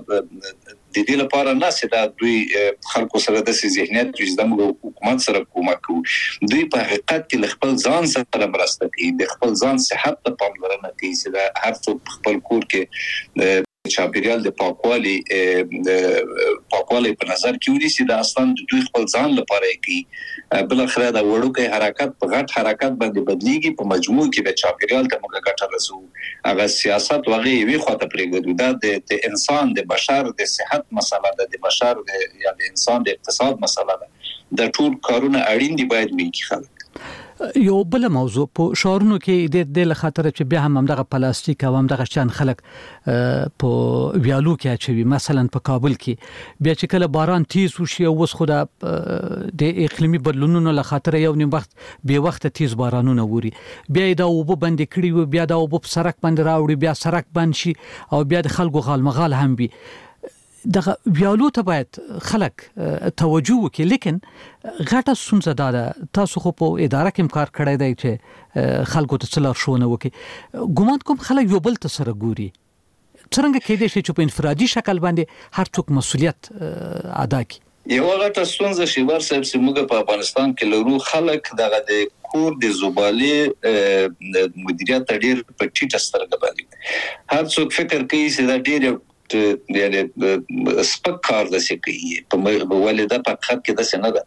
د دې لپاره نه چې دا دوی خلکو سره د ذهنیت چې د حکومت سره کومک کوي دوی په حقیقت کې خپل ځان سره مرسته کوي د خپل ځان صحت ته پاملرنه کوي چې دا هر څوک خپل کور کې چاپیریال د پاکوالي پاکوالی په نظر کې ونیسي دا اصلا د دوی خپل ځان لپاره کوي بل اخره دا وړوکی حرکت په غټ حرکت باندې بدلیږي په مجموع کې د چاپیریال ته موږ ګټه رسو هغه سیاست وغه وی خواته پرېږدو دا د انسان د بشر د صحت مسله ده د بشر یا د انسان د اقتصاد مسله ده د ټول کارونه اړین دي باید وکړي خلک یو بل موضوع په شهرونو کې د خاطر چې بیا هم دغه پلاستیک او هم دغه شان خلک په ویالو کې اچوي مثلا په کابل کې بیا چې کله باران تیز وشي او وس خو د اقلیمي بدلونونو له خاطر یو نیم وخت به وخت تیز بارانونه ووري بیا دا وب بند کړي و بیا دا وب سرک باندې راوړي بیا سرک بند شي او بیا د خلکو غالمغال هم وي دغه ویالو ته باید خلک توجه وکړي لیکن غټه ستونزه ده تاسو خو په اداره کې کار کړی دی چې خلکو ته څلور شونه وکړي ګومان کوم خلک یو بل ته سره ګوري څنګه کېدای شي چې په انفرادي شکل باندې هر څوک مسؤلیت ادا کړي یو غټه ستونزه شي ورسره چې موږ په افغانستان کې لرو خلک دغه د کور د زبالې مدیریت ډیر په ټیټه سترګه باندې هر څوک فکر کوي چې دا ډیر یعنی سپک کار د سکی په ولدا په خط کې د سنه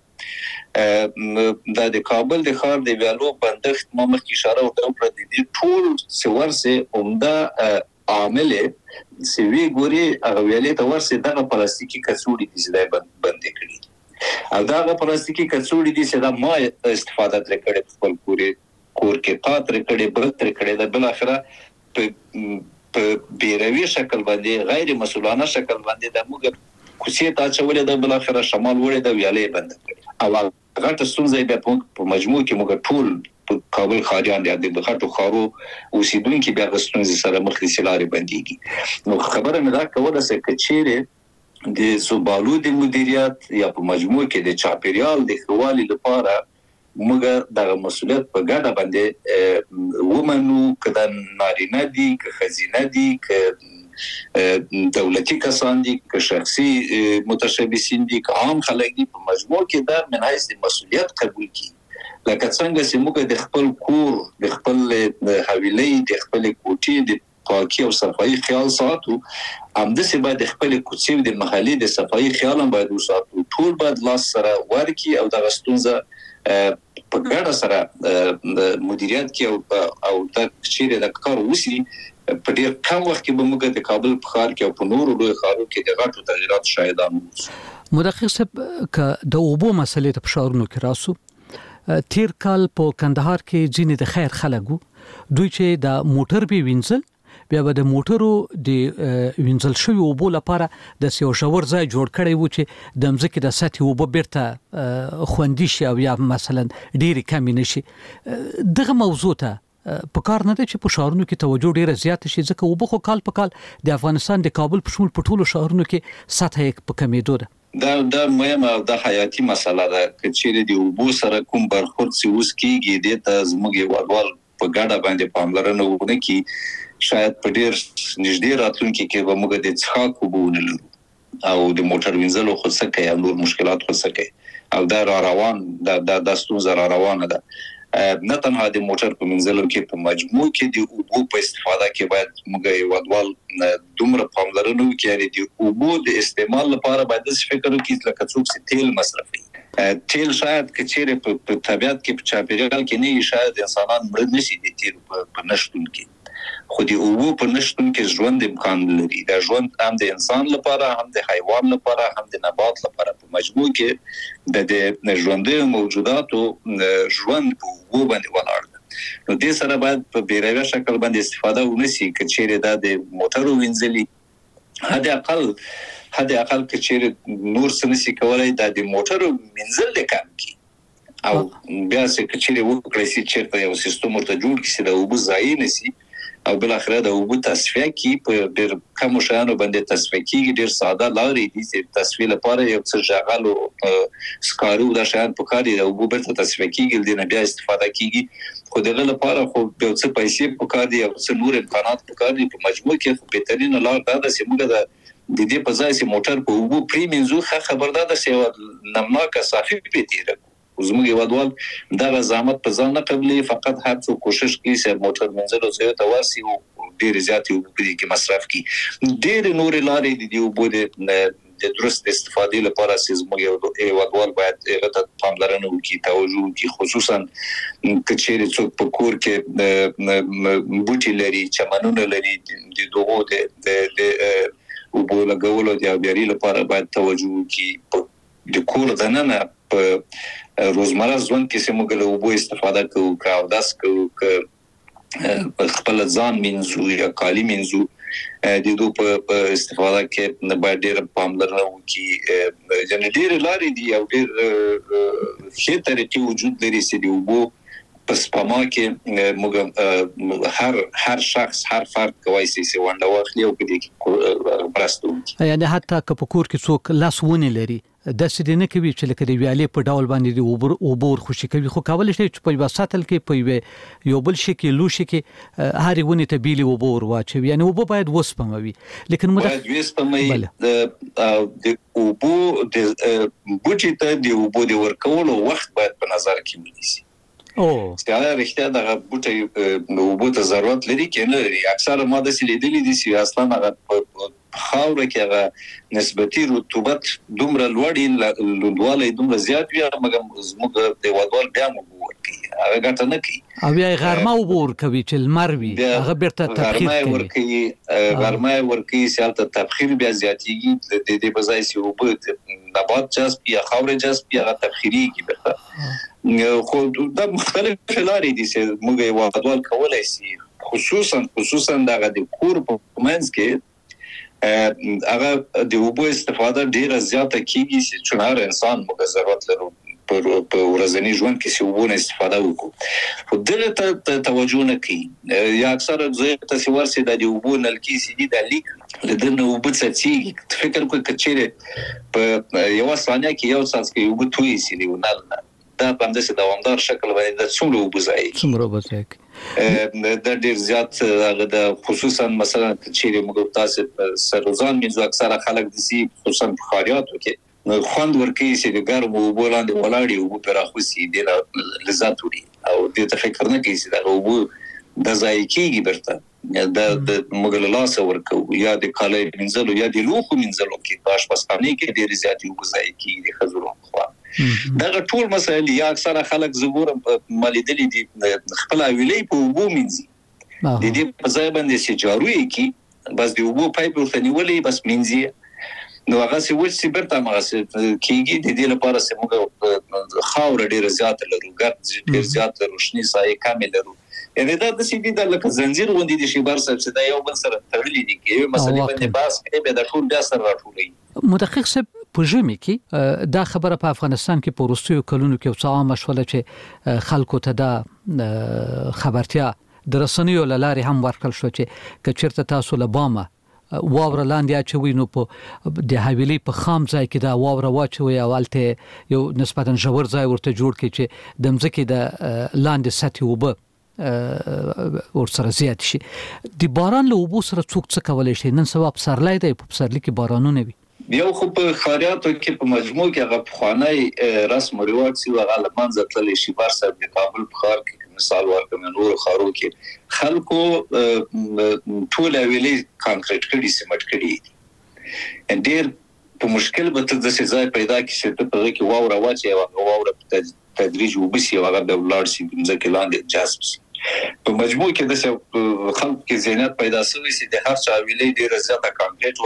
ده د کابل د خار د ویالو بندښت مخ اشاره وکړه د دې ټول سورسه عمده عامل سوي ګوري هغه ویلې ته ورسه دغه پلاستیکي کڅوړي دي چې بندې کړي او دغه پلاستیکي کڅوړي دي چې دا ما استفاده کړې خپل کور کې پاتره کړې برتر کړې د بل اخره په بیروي شکل باندې غیر مسؤلانه شکل باندې د موږ کوڅې ته چولې د بل اخره شمال وړې د ویالې بند کړې او غټه ستونزه به په مجموع کې موږ ټول په کابل خاریان د غټو خارو اوسیدونکو بیا غستونځ سره مخ دي سلاري باندې نو خبره مې دا کوله چې چیرې د زبالو د مدیریت یا په مجموع کې د چاپیریال د خوالي لپاره موږ د مسؤلیت په ګډه باندې ومنو کله نارینه دي که خزینه دي که دولتي کسان دي که شخصي متشبثین دي که عام خلک دي په مجموع کې دا من حیث مسؤلیت قبول کړي لکه څنګه چې موږ د خپل کور د خپل حویلې د خپل کوټې د پاکي او صفایي خیال ساتو همداسې باید خپل کوڅې د محلي د صفایي خیال هم باید وساتو ټول باید لاس سره ورکی او د غستونزه په ګډه سره مدیریت کې او د چیرې د کار وسی په ډیر کم وخت کې به موږ د کابل په ښار کې او په نورو لوی ښارونو کې د غټو تغیرات شاهدان وو مدقق صاحب ک د اوبو مسلې ته په شهرونو کې راسو تیر کال په کندهار کې ځینې د خیر خلکو دوی چې د موټر به وینځل بیا به د موټرو د وینځل شوی اوبو لپاره د سیو شاور ځای جوړ کړی و چې د مځکې د سطح اوبو بیرته خوندي شي او یا مثلا ډېری کم نشي دغه موضوع ته په کار نه دی چې په شهرونو کې توجه ډیره زیاته شي ځکه اوبو خو کال په کال د افغانستان د کابل په شمول په ټولو شهرونو کې سطح یې په کمیدو ده دا مهمه او د حیاتي مسله ده چې د اوبو سره کوم برخورد سی اوس کېږي د تزمږي وډوال په ګډه باندې پاملرنه وکړي کی شاید په ډیر نږدې راتلونکي کې به موږ د څښاک اوبه ولرو او د موټر وینځلو خو څه کوي نور مشکلات خو څه کوي او دا روان د ستونزه روانه ده نه تنها د موټر په منځلو کې په مجموع کې د اوبو په استفاده کې باید موږ ودوال دومره پاملرنه وکړي د اوبو د استعمال لپاره باید فکر وکړي لکه څوک چې تیل مصرفي تیل شاید کچېره په طبيعت کې په چاپیریال کې نه شاید انسانان مړ نشي د تیل په نشټون کې خو د اوبو په نشټون کې ژوند امکان لري دا ژوند هم د انسان لپاره هم د حیوان لپاره هم د نبات لپاره په مجموع کې د ژوندۍ موجوداتو ژوند په اوبو باندې ولاړ دی نو د سره باید په بیروي شکل باندې استفاده ونشي کچېره د موټرو وینځلي حد اقل کچېره نور سنسي کولای د موټرو وینځل کم کی او بیا چې کچېره وکړي چې چیرته یو سیستم ورته جوړ کړي د اوبو ځای نشي او بل اخره د اوبو تصفیه کی په ډیر کم شانو باندې تصفیه کی ډیر ساده لارې دي چې تصفیه لپاره یو څه ژغالو سکارو د شان په کار دی د اوبو برته تصفیه کیږي د نه بیا استفاده کیږي خو دغه لپاره خو یو څه پیسې په کار دي او څه نور امکانات په کار دي په مجموع کې خو بهترین لار دا ده چې موږ د دې په ځای چې موټر په اوبو پریمنځو خبردار ده چې نمناکه صافي پیتیره زموږ ودوال دا زحمت په ځان نه قبلي فقط هر څو کوشش کوي چې موټر منځلو ځای ته ورسي او ډیر زیات یو کې مصرف کوي ډیر نور لارې دي او بده د درست استفادې لپاره زموږ هیوادوال باید هغه ته پاملرنه وکړي، توجه وکړي، خصوصا کچېرې څوک په کور کې بوټي لري، چمنونه لري، د دغو د اوبو لګولو د اوبیاري لپاره باید توجه وکړي. د کور دننه په روزمره ژوند کې چې موږ له اوبو استفاده کوو، که اودس کوو، که خپل ځان مینځو یا کالي مینځو، د دوی په استفاده کې باید ډېر پاملرنه وکړي. یعنې ډېرې لارې دي او ډېر ښې طریقې وجود لري چې د اوبو په سپما کې موږ هر شخص هر فرد کوي چې ونډه واخلي او په دې کې مرسته وکړي. یعنی حتی که په کور کې څوک لاس ونې لري د سړي نه کوي چې لکه د ویالې په ډول باندې د اوبور خوشي کوي، خو کول شي چې په یو ساتل کې په یو بل شي کې لوشي کې هر ونې ته بیلي اوبور واچوي، یعنی اوبو باید وسپموي. لیکن باید وسپموي د اوبو د بوټي ته د اوبو د ورکولو وخت باید په نظر کې ونیسي. ستاره رښتیا دغه بوټي اوبو ته ضرورت لري کې نه لري. اکثره ماده چې لیدلې دي چې اصلا هغه خاوره کې هغه نسبتي رطوبت دومره لوړی، لوندوالی دومره زیات وي، مګر زموږ د هیوادوال بیا اوبه ورکوي، هغه ګټه نه کوي. او بیا غرمه اوبه ورکوي چې لمر وي، هغه بیرته تبخیر کوي. غرمه ورکوي چې هلته تبخیر بیا زیاتېږي، د دې په ځای چې اوبه نبات جذب یا خاوره جذب یا هغه تبخیرېږي بیرته. خو دا مختلف لارې دي چې موږ هیوادوال کولی شي، خصوصا دغه د کور په منځ کې هغه د اوبو استفاده ډیره زیاته کیږي چې هر انسان موږ ضرورت لرو په ورځني ژوند کې چې اوبو استفاده وکړو. خو دغه ته توجه نه کوي. یا اکثره ځای ته ورسي د اوبو نلکې سي دي د لیک لدنه اوبو څخه فکر کوي چې په یو ثانیه کې یو څاڅکی کې اوبو توي سي دی ونل دا په همداسې دوامدار شکل باندې د څومره اوبه ځای دا ډېر زیات هغه د خصوصا مثلا چې موږ تاسو سرزان مینځو اکثره خلک د سي خصوصا په خاریاتو کې خوند ورکوي چې د ګرم اوبو لاندې ولاړې اوبه پرې راخوسي ډېر لذت وړي او دې ته فکر نه کوي چې دا اوبه د ځای کېږي برته د موږ له لاسه ورکو یا د کالي مینځلو یا د لوښو مینځلو کې په اشپزخانه کې ډېر زیات اوبه ځای کېږي د ښځو خوا. دغه ټول مسایل یا اکثره خلک زګورم مالیدلې دي خپل ویلې په اوبو مینځي، د دې په ځای باندې چې جارو یې کی بس د اوبو پایپ ورته نیولې بس مینځي، نو هغه څه وڅ برته هغه کېږي. د دې لپاره چې موږ خاور ډېر زیات لرو، ګرد ډېر زیات روشني سایه کامل لرو، یعنی دا د سیدی د لکه زنجیر غوندي د شیبر صاحب چې دا یو بل سره تړلې دي کې مسلې باندې باس کې به د ټول بیا سره راټولي. مدقق صاحب په ژمي کې دا خبره په افغانستان کې په وروستیو کلونو کې څه عامه شوله چې خلکو ته دا خبرتیا د رسنیو له لارې هم ورکړل شو چې کچیرته تاسو له بامه واوره لاندې اچوي نو په د حویلې په خام ځای کې دا واوره واچوي او الته یو نسبتا ژور ځای ورته جوړ کړي چې د مځکې د لاندې سطح اوبه ورسره زیات شي. د باران له اوبو سره څوک څه کولای شي؟ نن سبا پسرلی دی، په پسرلی کې بارانونه وي. یو خو په خاریاتو کې په مجموع کې هغه پخوانی رسم او رواج سی هغه لمنځه تللی شي. بار صاحب د کابل په ښار کې مثال ورکوم، نور ښارو کې خلکو ټول ویلې کانکریټ کړي، سیمټ کړي، ډېر په مشکل به تر داسې ځای پیدا کړي چې ته په هغه کې واوره واچي او واوره په تدریج وبسي او هغه د ولاړ شي ځکه لاندې جذب شي. په مجموع کې د خلکو کې ذهنیت پیدا شوی چې د هر چا ویلې ډېر زیاته کانکریټ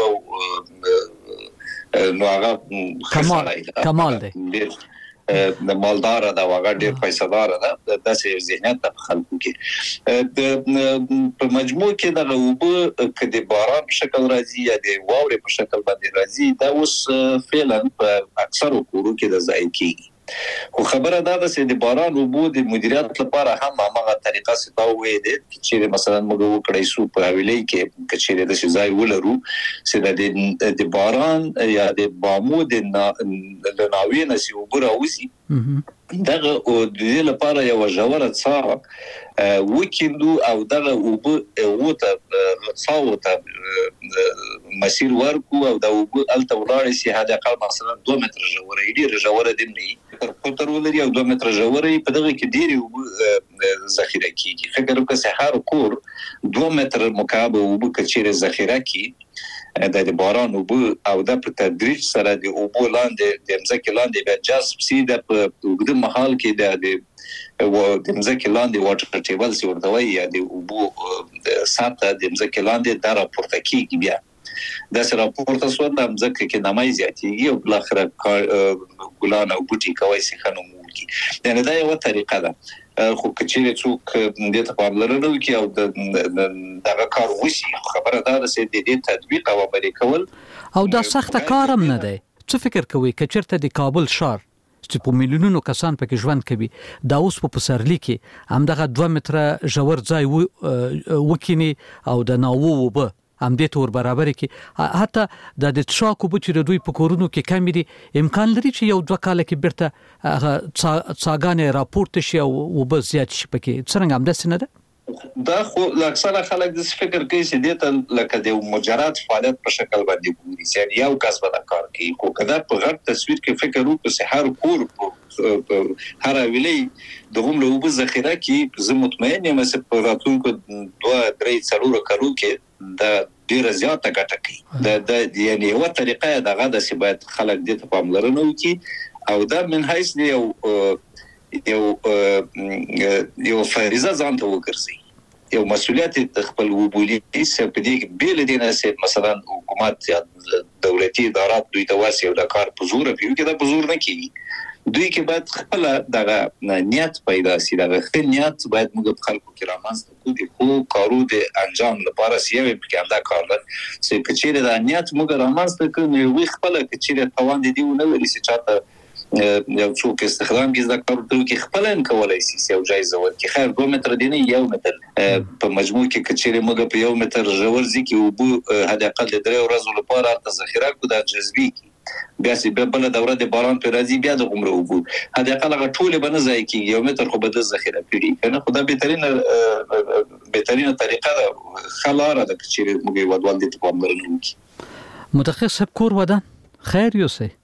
او نو هغه کمال دی د مالدار دا هغه ډېر پیسادار ده، داسې ذهنیت په خلکو کې په مجموع کې د اوبه کې د باران په شکل راځي یا د واورې په شکل باندې راځي، دا اوس فعلا په اکثرو کورو کې د ځای کېږي. خو خبره دا ده چې د باران اوبو د مدیریت لپاره هم هغه طریقه ستا وې ده چې مثلا موږ وکړای شو په حویلې کې کچېره د ځای ولرو چې د باران یا د بامو د ناوې نسی اوبو راوځي، دغه او د دې لپاره یو ژوره څاه وکیندو او دغه اوبو وته څاو ته مسیر ورکو او د اوبو الته ولاړ شي حد اقل مثلا 2 متر ژوره ډیره ژوره دی نه تر ولري او 2 متر ژوره په دغه کې ډیره اوبو ذخیره کیږي. فکر وکړه هر کور 2 متر مکعب اوبو کچېره ذخیره کی د باران او د په تدریج سره د اوبو لاندې د ځمکې لاندې به جذب سي د په وګړي محل کې د ځمکې لاندې واټر ټیبل سي ورته وایي یا د اوبو سطح د ځمکې لاندې د راپورته کیږي بیا د سره راپورته سو د ځمکې کې نمای زیاتېږي او بل اخر ګلان او بوټي کوي سي خنو مولکی یعنی دا یو طریقه ده خو کچېره څوک د ته پاملرنه وکي او دغه کار وشي خبره دا ده چې د دې تطبیق او عملي کول او دا سخت کارم نه دی. څه فکر کوي کچرته د کابل ښار چې په میلیونونو کسان پکې ژوند کوي دا اوس په پسرلی کې همدغه 2 متره ژور ځای وکینی او د ناوو وبه هم دې تور برابر کې حتی د څاکو بچو دوی په کورونو کې کم دي امکان لري چې یو 2 کال کې برته څاګانې راپورته شي او وبه زیات شي پکې څنګه هم داسې نه ده دا خو اکثره خلک د فکر کوي چې دې لکه د مجرد فعالیت په شکل باندې ګوري چې یو کس به دا کار کوي خو کله په غټ تصویر کې فکر وکړو چې هر کور هر ویلې د هم له وبو ذخیره کې زه مطمئن یم چې په راتلونکو 2-3 څلور کارو کې د ډیره زیاته ګټه کوي د یعنی یو طریقه دغه د سبات خلک د ته پاملرنه وکي او دا من حیث یو فریضه ځان ته وګرځي یو مسؤلیت خپل وبولي چې په دې بیل دینه چې مثلا حکومت یا دولتي ادارات دوی ته واسي او د کار په زور پیو کې دا په زور نه کوي دوی کې باید خپل دغه نیت پیدا شي دغه نیت باید موږ خلکو کې رامنځته کوو خو کارو د انجام لپاره سیمه کې انده کار لري چې کچېره د نیت موږ رامنځته کوو وي خپل کچېره توان دي نو ویل چې چاته یو څوک استخدام کې دا کار ته کې خپل ان کولای شي یو جایزه ورکړي خیر 2 متر دی نه 1 متر په مجموع کې کچېره موږ په 1 متر ژور ځکه او بو هدا اقل 3 ورځې لپاره د ذخیره کو د جذبي بیا چې بل دوره د باران په راځي بیا د عمر وبو هدا اقل غټول به نه ځای کې 1 متر خو به د ذخیره کړي کنه خدای بهترینه طریقه ده خلاره د کچېره موږ ودوال دي په عمر نه کی متخصص کور ودان خیر یوسي